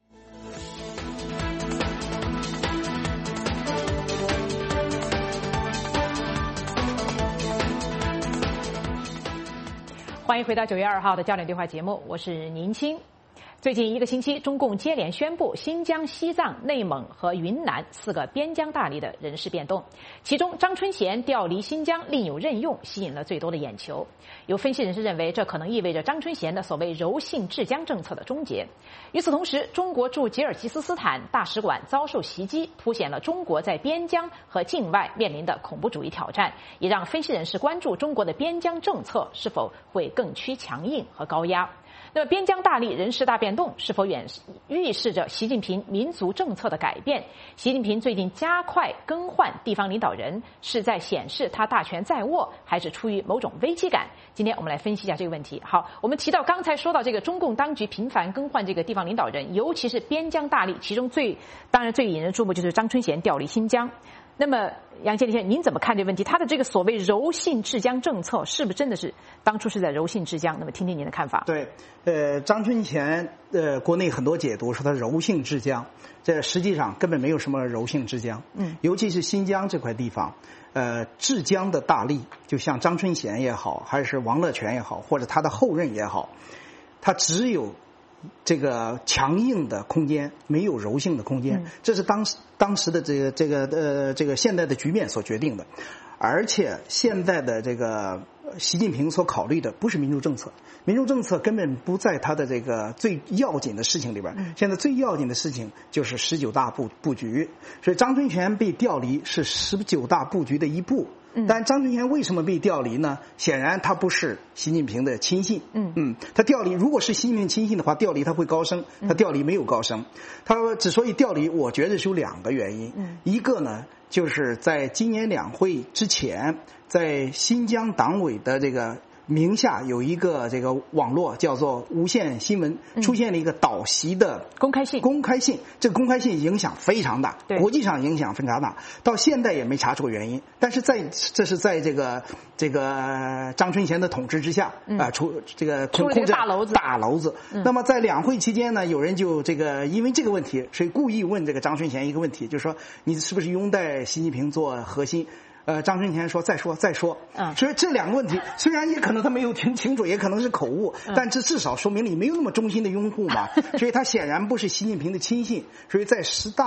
欢迎回到9月2号的焦点对话节目，我是宁青。最近1个星期，中共接连宣布新疆、西藏、内蒙和云南4个边疆大吏的人事变动，其中张春贤调离新疆，另有任用，吸引了最多的眼球。有分析人士认为，这可能意味着张春贤的所谓柔性治疆政策的终结。与此同时，中国驻吉尔吉斯斯坦大使馆遭受袭击，凸显了中国在边疆和境外面临的恐怖主义挑战，也让分析人士关注中国的边疆政策是否会更趋强硬和高压。那么边疆大吏人事大变动是否预示着习近平民族政策的改变？习近平最近加快更换地方领导人，是在显示他大权在握，还是出于某种危机感？今天我们来分析一下这个问题。好，我们提到刚才说到这个中共当局频繁更换这个地方领导人，尤其是边疆大吏，其中当然最引人注目就是张春贤调离新疆。那么杨建立先生，您怎么看这个问题？他的这个所谓柔性治疆政策，是不是真的是当初是在柔性治疆？那么听听您的看法。 对，张春贤，国内很多解读说他柔性治疆，这实际上根本没有什么柔性治疆。尤其是新疆这块地方，治疆的大吏，就像张春贤也好，还是王乐泉也好，或者他的后任也好，他只有这个强硬的空间，没有柔性的空间，这是当时的这个现代的局面所决定的。而且现在的这个习近平所考虑的不是民族政策，民族政策根本不在他的这个最要紧的事情里边。现在最要紧的事情就是19大布局，所以张春贤被调离是19大布局的一步。但张春贤为什么被调离呢？显然他不是习近平的亲信。他调离如果是习近平亲信的话，调离他会高升，他调离没有高升。他之所以调离，我觉得是有2个原因。一个呢，就是在今年两会之前，在新疆党委的这个名下有一个这个网络叫做无线新闻，出现了一个导袭的公开信，这个公开信影响非常大，国际上影响非常大，到现在也没查出原因。但是这是在这个张春贤的统治之下出这个控制大娄子。那么在两会期间呢，有人就因为这个问题，所以故意问这个张春贤一个问题，就是说你是不是拥戴习近平做核心？张春贤说再说。所以这2个问题虽然也可能他没有听清楚，也可能是口误，但这至少说明你没有那么忠心的拥护嘛。所以他显然不是习近平的亲信，所以在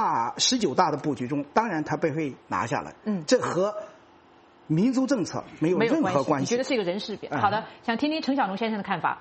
19大的布局中，当然他被会拿下来。这和民族政策没有任何关系。 你觉得是一个人事变？好的，想听听陈小龙先生的看法。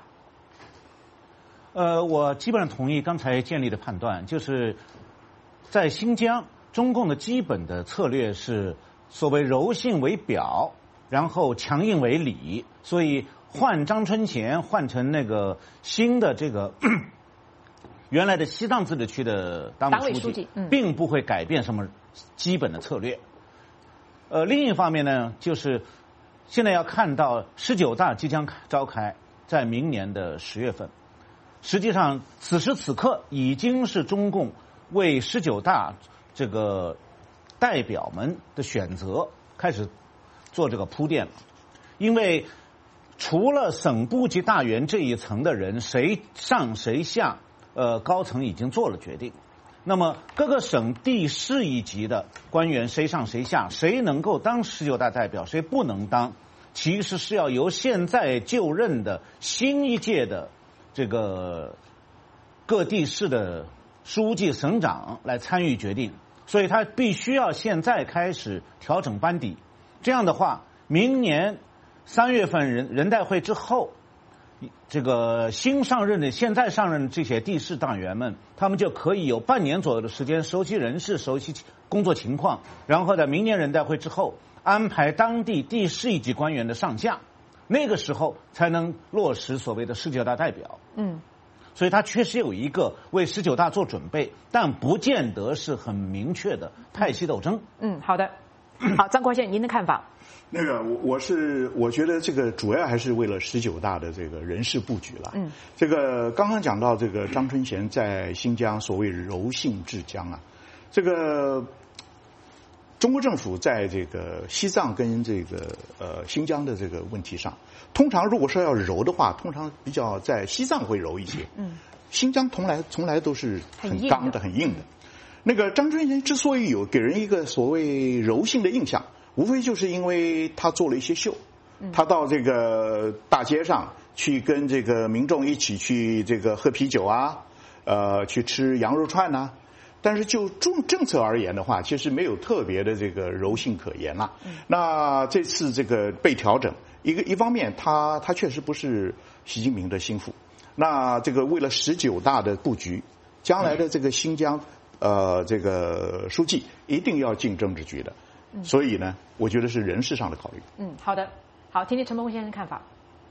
我基本上同意刚才建立的判断，就是在新疆，中共的基本的策略是所谓柔性为表，然后强硬为里，所以换张春贤换成那个新的这个原来的西藏自治区的党委书记，并不会改变什么基本的策略。另一方面呢，就是现在要看到19大即将召开，在明年的10月份。实际上，此时此刻已经是中共为19大这个代表们的选择开始做这个铺垫了。因为除了省部级大员这一层的人谁上谁下，高层已经做了决定。那么各个省地市一级的官员谁上谁下，谁能够当19大代表，谁不能当，其实是要由现在就任的新一届的这个各地市的书记省长来参与决定。所以他必须要现在开始调整班底，这样的话，明年3月份人代会之后，这个现在上任的这些地市党员们，他们就可以有半年左右的时间熟悉人事、熟悉工作情况，然后在明年人代会之后安排当地地市一级官员的上下，那个时候才能落实所谓的19大代表。所以他确实有一个为19大做准备，但不见得是很明确的派系斗争。 好的，好，张国宪，您的看法？ 那个我觉得这个主要还是为了19大的这个人事布局了。这个刚刚讲到这个张春贤在新疆所谓柔性治疆啊，这个中国政府在这个西藏跟这个新疆的这个问题上，通常如果说要柔的话，通常比较在西藏会柔一些。新疆从来都是很刚的、很硬的。那个张春贤之所以给人一个所谓柔性的印象，无非就是因为他做了一些秀，他到这个大街上去跟这个民众一起去这个喝啤酒啊，去吃羊肉串呐。但是就政策而言的话，其实没有特别的这个柔性可言了。那这次这个被调整，一方面他确实不是习近平的心腹。那这个为了19大的布局，将来的这个新疆这个书记一定要进政治局的。所以呢，我觉得是人事上的考虑。 好的，好，听听陈伯宏先生的看法。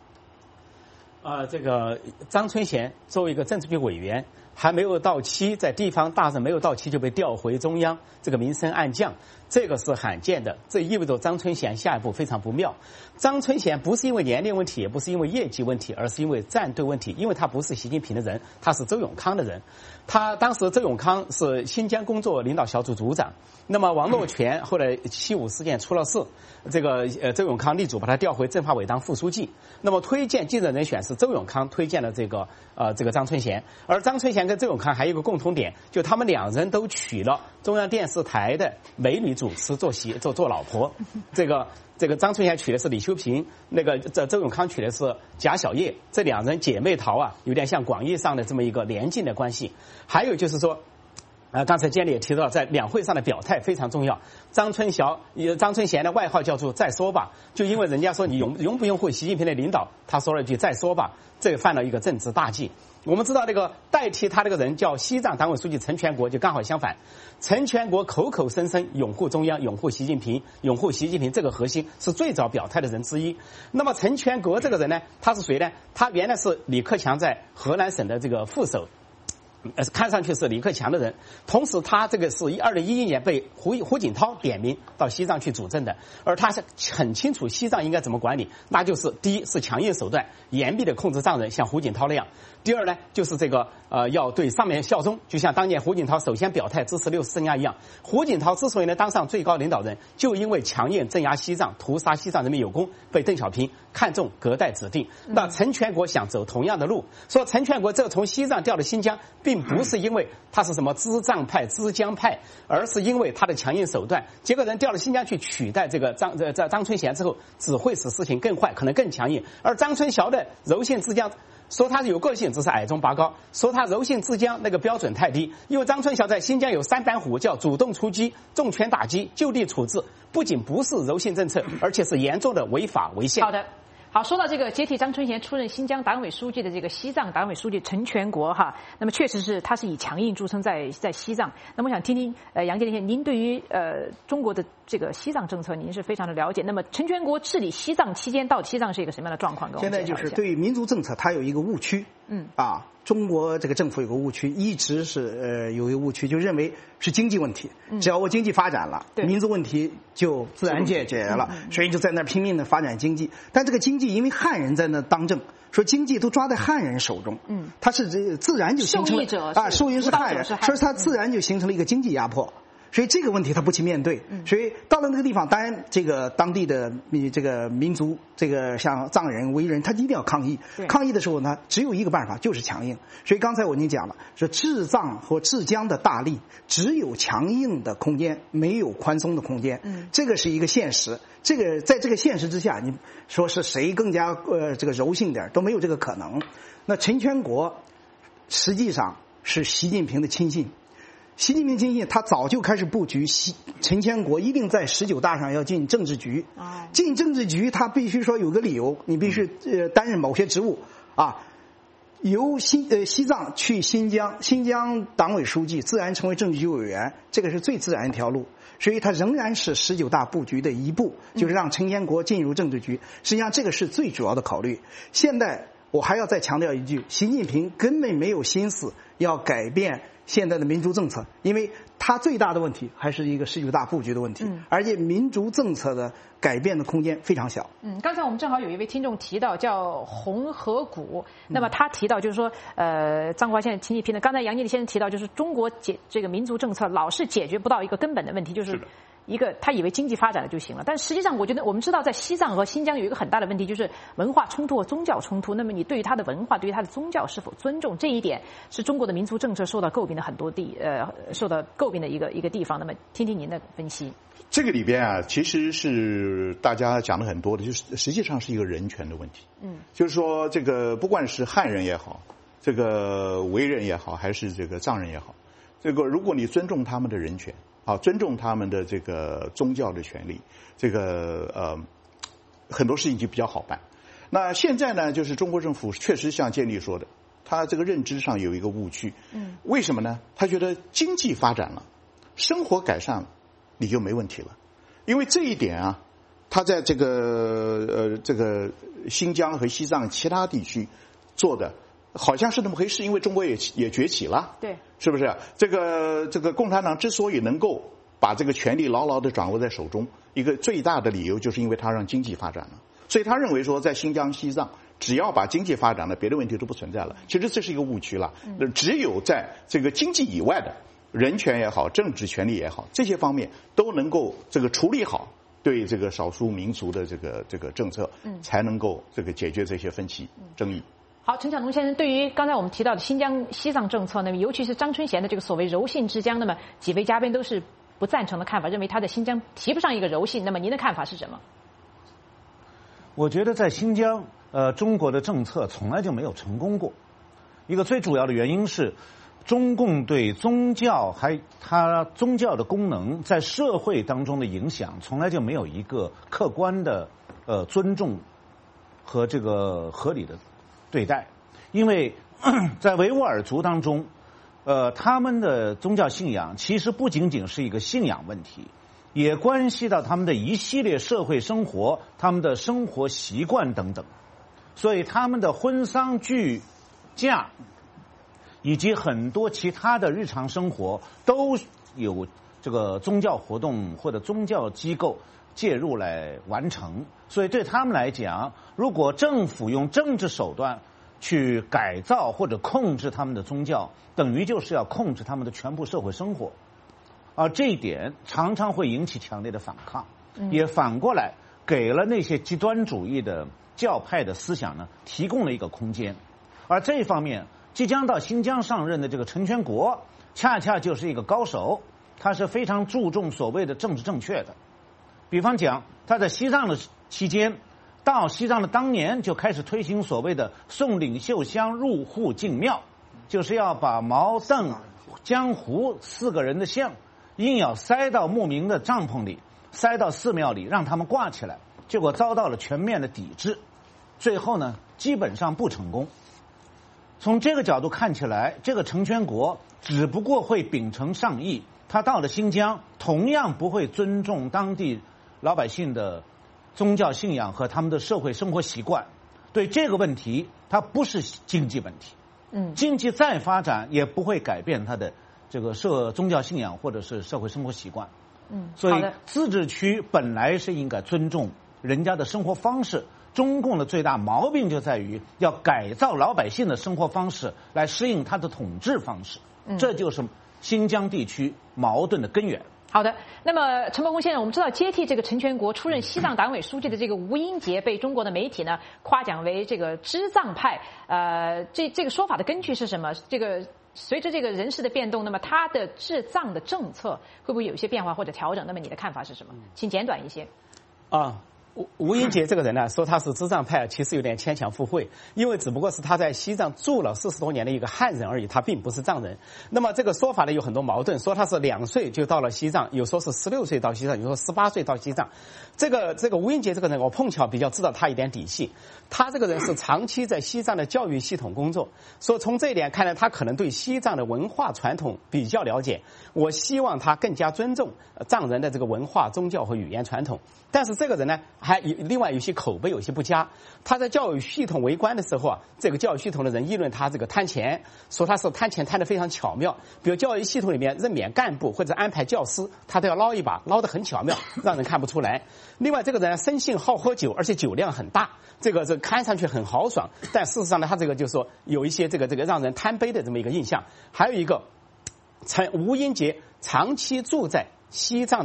这个张春贤作为一个政治局委员，还没有到期，在地方大任没有到期就被调回中央，这个明升暗降，这个是罕见的。这意味着张春贤下一步非常不妙。张春贤不是因为年龄问题，也不是因为业绩问题，而是因为站队问题。因为他不是习近平的人，他是周永康的人。他当时周永康是新疆工作领导小组组长，那么王洛泉后来7·5事件出了事，这个周永康力主把他调回政法委当副书记。那么推荐继任人选是周永康推荐了这个张春贤，而张春贤跟周永康还有一个共同点，就他们两人都娶了中央电视台的美女主持做老婆。这个张春贤娶的是李修平，那个周永康娶的是贾小叶，这两人姐妹淘啊，有点像广义上的这么一个连近的关系。还有就是说，刚才监理也提到，在两会上的表态非常重要。张春贤的外号叫做再说吧，就因为人家说你拥不拥护习近平的领导，他说了一句再说吧，这个犯了一个政治大忌。我们知道这个代替他这个人叫西藏党委书记陈全国，就刚好相反。陈全国口口声声拥护中央、拥护习近平、拥护习近平这个核心，是最早表态的人之一。那么陈全国这个人呢，他是谁呢？他原来是李克强在河南省的这个副手。看上去是李克强的人，同时他这个是2011年被胡锦涛点名到西藏去主政的，而他是很清楚西藏应该怎么管理，那就是第一是强硬手段，严密的控制藏人，像胡锦涛那样；第二呢，就是这个要对上面效忠，就像当年胡锦涛首先表态支持6次镇压一样。胡锦涛之所以能当上最高领导人，就因为强硬镇压西藏、屠杀西藏人民有功，被邓小平看中，隔代指定。那陈全国想走同样的路，说陈全国这个从西藏调到新疆，并不是因为他是什么支藏派、支江派，而是因为他的强硬手段。结果人调到新疆去取代这个张春贤之后，只会使事情更坏，可能更强硬。而张春贤的柔性自江，说他有个性，只是矮中拔高；说他柔性自江，那个标准太低。因为张春贤在新疆有3板斧，叫主动出击、重拳打击、就地处置，不仅不是柔性政策，而且是严重的违法违宪。 好的。好，说到这个接替张春贤出任新疆党委书记的这个西藏党委书记陈全国哈，那么确实是他是以强硬著称在西藏。那么我想听听杨建先生，您对于中国的这个西藏政策您是非常的了解。那么陈全国治理西藏期间，到底西藏是一个什么样的状况？ 现在就是对于民族政策，它有一个误区。中国这个政府有个误区，一直是有一个误区，就认为是经济问题，只要我经济发展了，民族问题就自然解决了，所以就在那拼命的发展经济。但这个经济因为汉人在那当政，说经济都抓在汉人手中，它是自然就形成了受益是汉人，所以它自然就形成了一个经济压迫。所以这个问题他不去面对，所以到了那个地方，当然这个当地的这个民族，这个像藏人、维人，他一定要抗议。抗议的时候呢，只有一个办法，就是强硬。所以刚才我已经讲了，说治藏和治疆的大力，只有强硬的空间，没有宽松的空间。这个是一个现实。这个在这个现实之下，你说是谁更加这个柔性点都没有这个可能。那陈全国实际上是习近平的亲信。习近平亲信，他早就开始布局，陈全国一定在19大上要进政治局。进政治局，他必须说有个理由，你必须担任某些职务啊。由西藏去新疆，新疆党委书记自然成为政治局委员，这个是最自然一条路。所以他仍然是19大布局的一步，就是让陈全国进入政治局。实际上，这个是最主要的考虑。现在我还要再强调一句，习近平根本没有心思要改变现在的民族政策，因为他最大的问题还是一个19大布局的问题，而且民族政策的改变的空间非常小。 刚才我们正好有一位听众提到叫红河谷，那么他提到就是说，张华先生请你评论。刚才杨经理先生提到，就是中国这个民族政策老是解决不到一个根本的问题，就是他以为经济发展了就行了，但实际上我觉得我们知道，在西藏和新疆有一个很大的问题，就是文化冲突和宗教冲突。那么你对于他的文化、对于他的宗教是否尊重，这一点是中国的民族政策受到诟病的受到诟病的一个地方。那么听听您的分析。 这个里边啊，其实是大家讲的很多的，就是实际上是一个人权的问题。就是说这个不管是汉人也好，这个维人也好，还是这个藏人也好，这个如果你尊重他们的人权。尊重他们的这个宗教的权利，这个很多事情就比较好办。那现在呢，就是中国政府确实像建立说的，他这个认知上有一个误区。为什么呢？他觉得经济发展了，生活改善了，你就没问题了。因为这一点啊，他在这个新疆和西藏其他地区做的。好像是那么回事，因为中国也崛起了， 对， 是不是？这个共产党之所以能够把这个权力牢牢地掌握在手中，一个最大的理由就是因为他让经济发展了。所以他认为说，在新疆、西藏，只要把经济发展了，别的问题都不存在了。其实这是一个误区了。只有在这个经济以外的人权也好、政治权利也好，这些方面都能够这个处理好对这个少数民族的这个政策，才能够这个解决这些分歧、争议。 好，陈晓农先生，对于刚才我们提到的新疆、西藏政策，那么尤其是张春贤的这个所谓柔性之疆，那么几位嘉宾都是不赞成的看法，认为他在新疆提不上一个柔性。那么您的看法是什么？ 我觉得在新疆，中国的政策从来就没有成功过。一个最主要的原因是，中共对宗教它宗教的功能在社会当中的影响，从来就没有一个客观的尊重和这个合理的对待。因为在维吾尔族当中，他们的宗教信仰其实不仅仅是一个信仰问题，也关系到他们的一系列社会生活、他们的生活习惯等等。所以他们的婚丧聚嫁以及很多其他的日常生活都有这个宗教活动或者宗教机构介入来完成。所以对他们来讲，如果政府用政治手段去改造或者控制他们的宗教，等于就是要控制他们的全部社会生活。而这一点常常会引起强烈的反抗，也反过来给了那些极端主义的教派的思想呢提供了一个空间。而这一方面，即将到新疆上任的这个陈全国恰恰就是一个高手，他是非常注重所谓的政治正确的。比方讲，他在西藏的期间，到西藏的当年就开始推行所谓的送领袖香入户进庙，就是要把毛邓江湖4个人的像硬要塞到牧民的帐篷里，塞到寺庙里，让他们挂起来，结果遭到了全面的抵制，最后呢基本上不成功。从这个角度看起来，这个陈全国只不过会秉承上意，他到了新疆同样不会尊重当地老百姓的宗教信仰和他们的社会生活习惯。对这个问题，它不是经济问题，经济再发展也不会改变他的这个宗教信仰或者是社会生活习惯。所以自治区本来是应该尊重人家的生活方式，中共的最大毛病就在于要改造老百姓的生活方式来适应他的统治方式，这就是新疆地区矛盾的根源。 好的，那么陈伯公先生，我们知道接替这个陈全国出任西藏党委书记的这个吴英杰，被中国的媒体呢夸奖为这个知藏派。这个说法的根据是什么？这个随着这个人事的变动，那么他的治藏的政策会不会有一些变化或者调整？那么你的看法是什么？请简短一些。 吴英杰这个人呢，说他是知藏派，其实有点牵强附会，因为只不过是他在西藏住了40多年的一个汉人而已，他并不是藏人。那么这个说法呢有很多矛盾，说他是2岁就到了西藏，有说是16岁到西藏，有说18岁到西藏。这个吴英杰这个人，我碰巧比较知道他一点底细。他这个人是长期在西藏的教育系统工作，所以从这一点看来，他可能对西藏的文化传统比较了解。我希望他更加尊重藏人的这个文化、宗教和语言传统。但是这个人呢，还有另外有些口碑有些不佳。他在教育系统为官的时候啊，这个教育系统的人议论他这个贪钱，说他是贪钱贪得非常巧妙。比如教育系统里面任免干部或者安排教师，他都要捞一把，捞得很巧妙，让人看不出来。另外这个人生性好喝酒，而且酒量很大，这看上去很豪爽，但事实上呢，他这个就是说有一些这个让人贪杯的这么一个印象。还有一个，吴英杰长期住在西藏的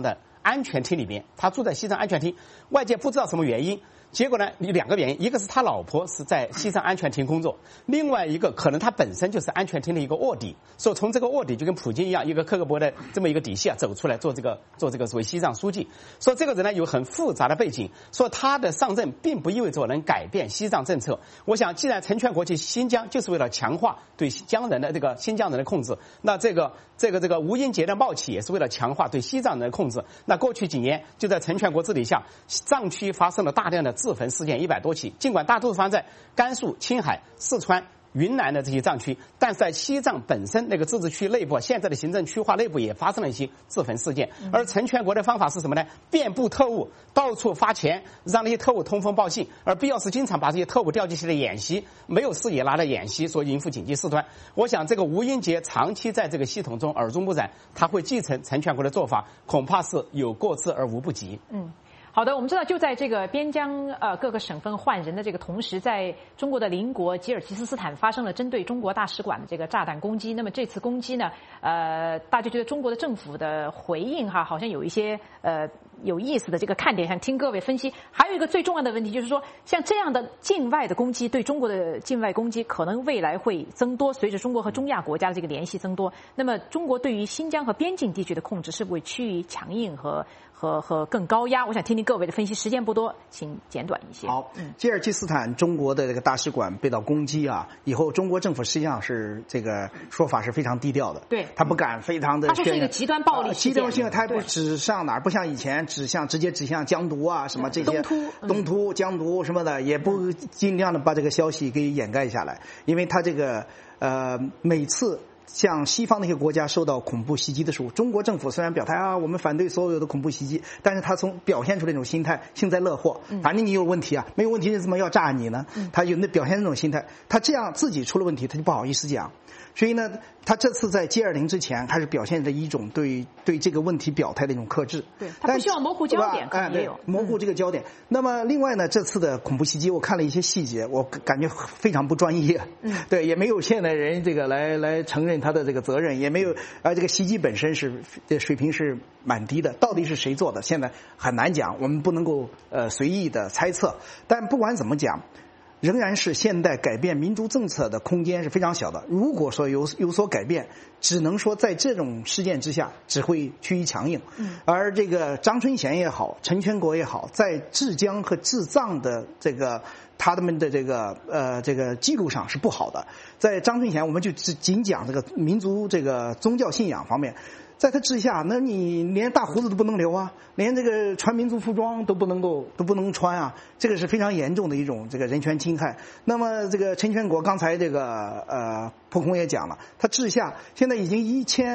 安全厅里面，他住在西藏安全厅，外界不知道什么原因。结果呢，有2个原因，一个是他老婆是在西藏安全厅工作，另外一个可能他本身就是安全厅的一个卧底，所以从这个卧底就跟普京一样，一个克格勃的这么一个底细啊，走出来做这个所谓西藏书记。所以这个人呢有很复杂的背景，所以他的上任并不意味着能改变西藏政策。我想，既然成全国去新疆，就是为了强化对新疆人的控制，那这个吴英杰的冒起也是为了强化对西藏人的控制。那过去几年就在成全国治理下，藏区发生了大量的自焚事件100多起，尽管大多数发生在甘肃、青海、四川、云南的这些藏区，但是在西藏本身那个自治区内部，现在的行政区划内部也发生了一些自焚事件。而成全国的方法是什么呢？遍布特务，到处发钱，让那些特务通风报信，而必要时经常把这些特务调进去的演习，没有事也拿来演习，所以应付紧急事端。我想这个吴英杰长期在这个系统中耳濡目染，他会继承成全国的做法，恐怕是有过之而无不及。 好的，我们知道就在这个边疆各个省份换人的这个同时，在中国的邻国吉尔吉斯斯坦发生了针对中国大使馆的这个炸弹攻击。那么这次攻击呢，大家觉得中国的政府的回应好像有一些有意思的这个看点，想听各位分析。还有一个最重要的问题就是说，像这样的境外的攻击，对中国的境外攻击可能未来会增多，随着中国和中亚国家的这个联系增多，那么中国对于新疆和边境地区的控制是不是趋于强硬和更高压？我想听听各位的分析，时间不多，请简短一些。 好，吉尔吉斯斯坦中国的这个大使馆被到攻击啊，以后中国政府实际上是这个说法是非常低调的， 对， 他不敢非常的， 他说是一个极端暴力事件， 极端性，他不指向哪儿，不像以前直接指向疆独啊什么这些东突、疆独什么的，也不尽量的把这个消息给掩盖下来，因为他这个每次像西方那些国家受到恐怖袭击的时候，中国政府虽然表态我们反对所有的恐怖袭击，但是他从表现出那种心态，幸灾乐祸，反正你有问题啊，没有问题为什么要炸你呢？他有那表现那种心态，他这样自己出了问题，他就不好意思讲。所以呢，他这次在 G20 之前还是表现着一种对这个问题表态的一种克制。 对，他不希望模糊焦点，可能也有模糊这个焦点。那么另外呢，这次的恐怖袭击，我看了一些细节，我感觉非常不专业。对，也没有现代人这个来承认他的这个责任，也没有这个袭击本身水平是蛮低的。到底是谁做的，现在很难讲，我们不能够随意的猜测。但不管怎么讲，仍然是现代改变民族政策的空间是非常小的。如果说有所改变，只能说在这种事件之下只会趋于强硬。而这个张春贤也好，陈全国也好，在治疆和治藏的这个他们的这个记录上是不好的。在张春贤，我们就仅讲这个民族这个宗教信仰方面，在他治下，那你连大胡子都不能留啊，连这个穿民族服装都不能穿啊，这个是非常严重的一种这个人权侵害。那么这个陈全国刚才这个破空也讲了，他治下现在已经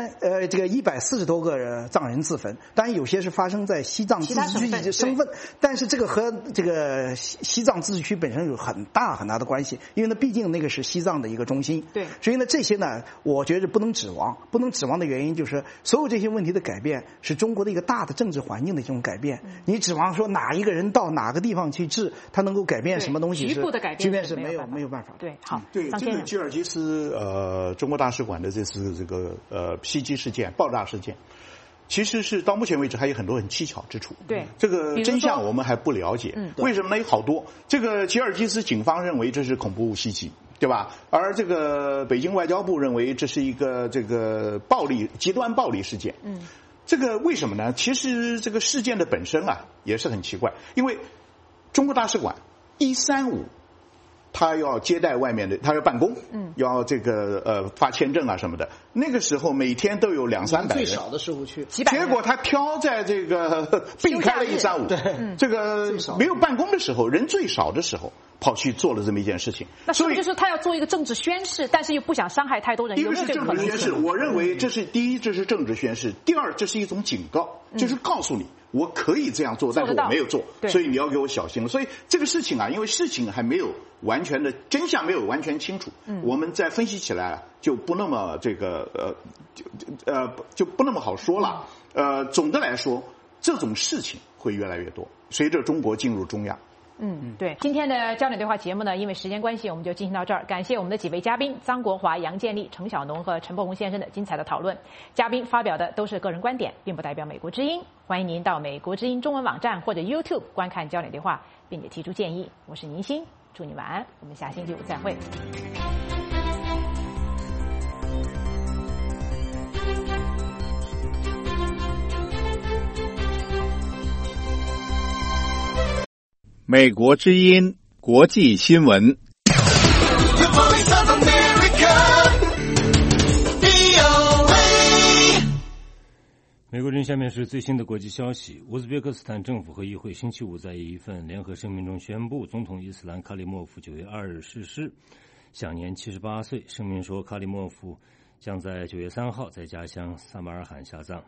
140多个藏人自焚，当然有些是发生在西藏自治区省份，但是这个和这个西藏自治区本身有很大的关系，因为呢毕竟那个是西藏的一个中心。 对， 所以呢这些呢，我觉得不能指望的原因就是所有这些问题的改变是中国的一个大的政治环境的一种改变。你指望说哪一个人到哪个地方去治，他能够改变什么东西？ 局部的改变是没有办法。 对，好， 对这个吉尔吉斯中国大使馆的这次这个袭击事件、爆炸事件，其实是到目前为止还有很多很蹊跷之处。 对， 这个真相我们还不了解。为什么呢？有好多。这个吉尔吉斯警方认为这是恐怖袭击，对吧？而这个北京外交部认为这是一个这个极端暴力事件。这个为什么呢？其实这个事件的本身也是很奇怪，因为中国大使馆135。他要接待外面的，他要办公，要这个发签证什么的。那个时候每天都有200-300人， 最少的时候去， 结果他挑在这个避开了135， 对， 这个没有办公的时候，人最少的时候跑去做了这么一件事情。 那是不是就是他要做一个政治宣誓，但是又不想伤害太多人？ 一个是政治宣誓，我认为这是第一，这是政治宣誓；第二，这是一种警告，就是告诉你。我可以这样做，但是我没有做，所以你要给我小心了。所以这个事情因为事情还没有完全的真相没有完全清楚，我们再分析起来就不那么这个就不那么好说了。总的来说，这种事情会越来越多，随着中国进入中亚。 对，今天的焦点对话节目呢，因为时间关系，我们就进行到这儿。感谢我们的几位嘉宾张国华、杨建立、程晓农和陈伯宏先生的精彩的讨论。嘉宾发表的都是个人观点，并不代表美国之音。欢迎您到美国之音中文网站或者 YouTube 观看焦点对话，并且提出建议。我是宁欣，祝你晚安，我们下星期五再会。 美国之音国际新闻。 美国人下面是最新的国际消息。乌兹别克斯坦政府和议会星期五在一份联合声明中宣布，总统伊斯兰·卡里莫夫9月2日逝世，享年78岁。声明说，卡里莫夫将在9月3号在家乡萨马尔罕下葬。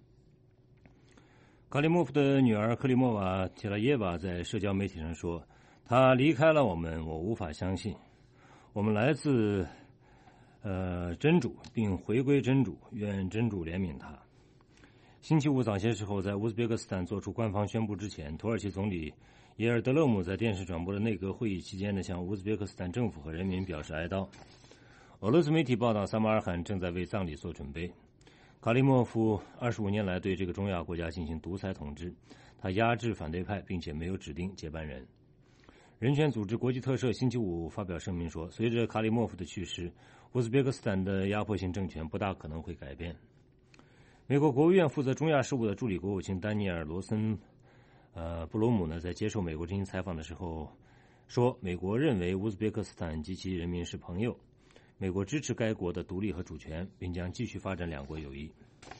卡里莫夫的女儿克里莫娃·提拉耶娃在社交媒体上说：“他离开了我们，我无法相信。我们来自真主，并回归真主，愿真主怜悯他。”星期五早些时候，在乌兹别克斯坦做出官方宣布之前，土耳其总理耶尔德勒姆在电视转播的内阁会议期间呢，向乌兹别克斯坦政府和人民表示哀悼。俄罗斯媒体报道，萨马尔罕正在为葬礼做准备。卡里莫夫25年来对这个中亚国家进行独裁统治，他压制反对派，并且没有指定接班人。人权组织国际特赦星期五发表声明说，随着卡里莫夫的去世，乌兹别克斯坦的压迫性政权不大可能会改变。美国国务院负责中亚事务的助理国务卿丹尼尔·罗森布罗姆呢，在接受美国之音采访的时候说，美国认为乌兹别克斯坦及其人民是朋友，美国支持该国的独立和主权，并将继续发展两国友谊。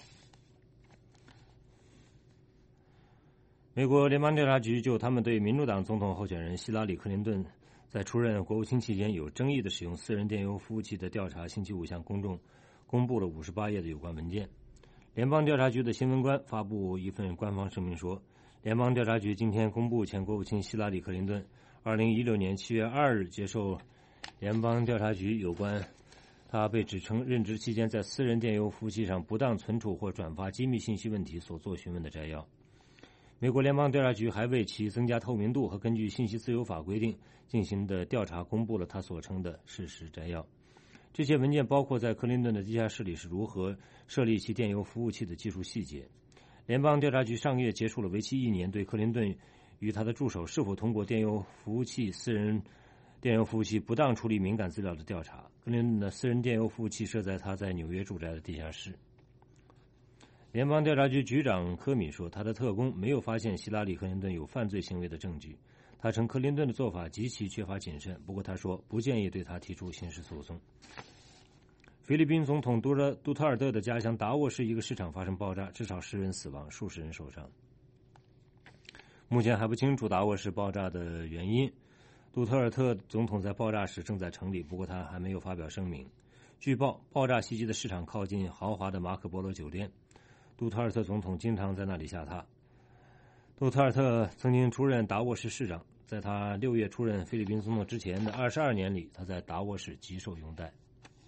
美国联邦调查局就他们对民主党总统候选人希拉里·克林顿在出任国务卿期间有争议的使用私人电邮服务器的调查，星期五向公众公布了58页的有关文件。联邦调查局的新闻官发布一份官方声明说，联邦调查局今天公布前国务卿希拉里·克林顿2016年7月2日接受联邦调查局有关他被指称任职期间在私人电邮服务器上不当存储或转发机密信息问题所做询问的摘要。美国联邦调查局还为其增加透明度和根据信息自由法规定进行的调查公布了他所称的事实摘要。这些文件包括在克林顿的地下室里是如何设立其电邮服务器的技术细节。联邦调查局上个月结束了为期1年对克林顿与他的助手是否通过电邮服务器私人电邮服务器不当处理敏感资料的调查。克林顿的私人电邮服务器设在他在纽约住宅的地下室。联邦调查局局长科米说，他的特工没有发现希拉里·克林顿有犯罪行为的证据。他称克林顿的做法极其缺乏谨慎，不过他说不建议对他提出刑事诉讼。菲律宾总统杜特尔特的家乡达沃市一个市场发生爆炸，至少10人死亡，数十人受伤。目前还不清楚达沃市爆炸的原因。杜特尔特总统在爆炸时正在城里，不过他还没有发表声明。据报，爆炸袭击的市场靠近豪华的马可波罗酒店，杜特尔特总统经常在那里下榻。杜特尔特曾经出任达沃市市长，在他6月出任菲律宾总统之前的22年里，他在达沃市极受拥戴。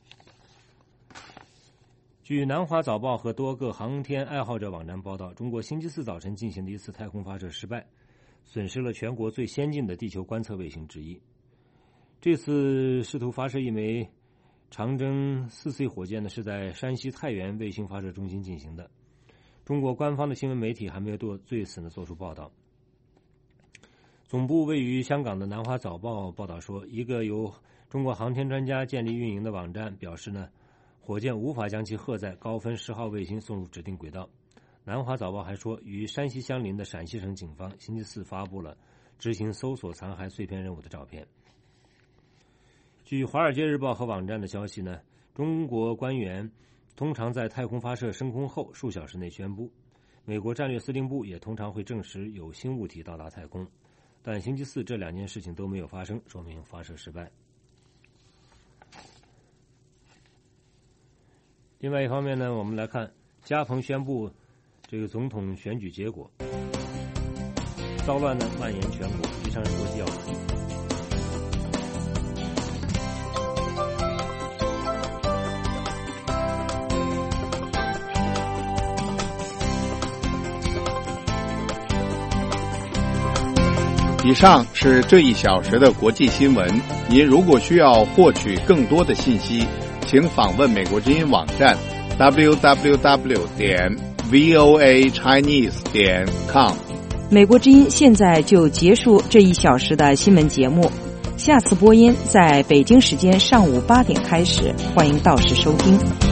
据南华早报和多个航天爱好者网站报道，中国星期四早晨进行的一次太空发射失败，损失了全国最先进的地球观测卫星之一。这次试图发射一枚长征4C 火箭呢，是在山西太原卫星发射中心进行的。中国官方的新闻媒体还没有对此呢做出报道。总部位于香港的南华早报报道说，一个由中国航天专家建立运营的网站表示呢，火箭无法将其荷载高分10号卫星送入指定轨道。南华早报还说，与山西相邻的陕西省警方星期四发布了执行搜索残骸碎片任务的照片。据《华尔街日报》和网站的消息呢，中国官员通常在太空发射升空后数小时内宣布，美国战略司令部也通常会证实有新物体到达太空，但星期四这2件事情都没有发生，说明发射失败。另外一方面呢，我们来看加蓬宣布这个总统选举结果，骚乱呢蔓延全国。以上是国际要闻。 以上是这1小时的国际新闻。您如果需要获取更多的信息，请访问美国之音网站 www.voachinese.com。 美国之音现在就结束这1小时的新闻节目，下次播音在北京时间上午8点开始，欢迎到时收听。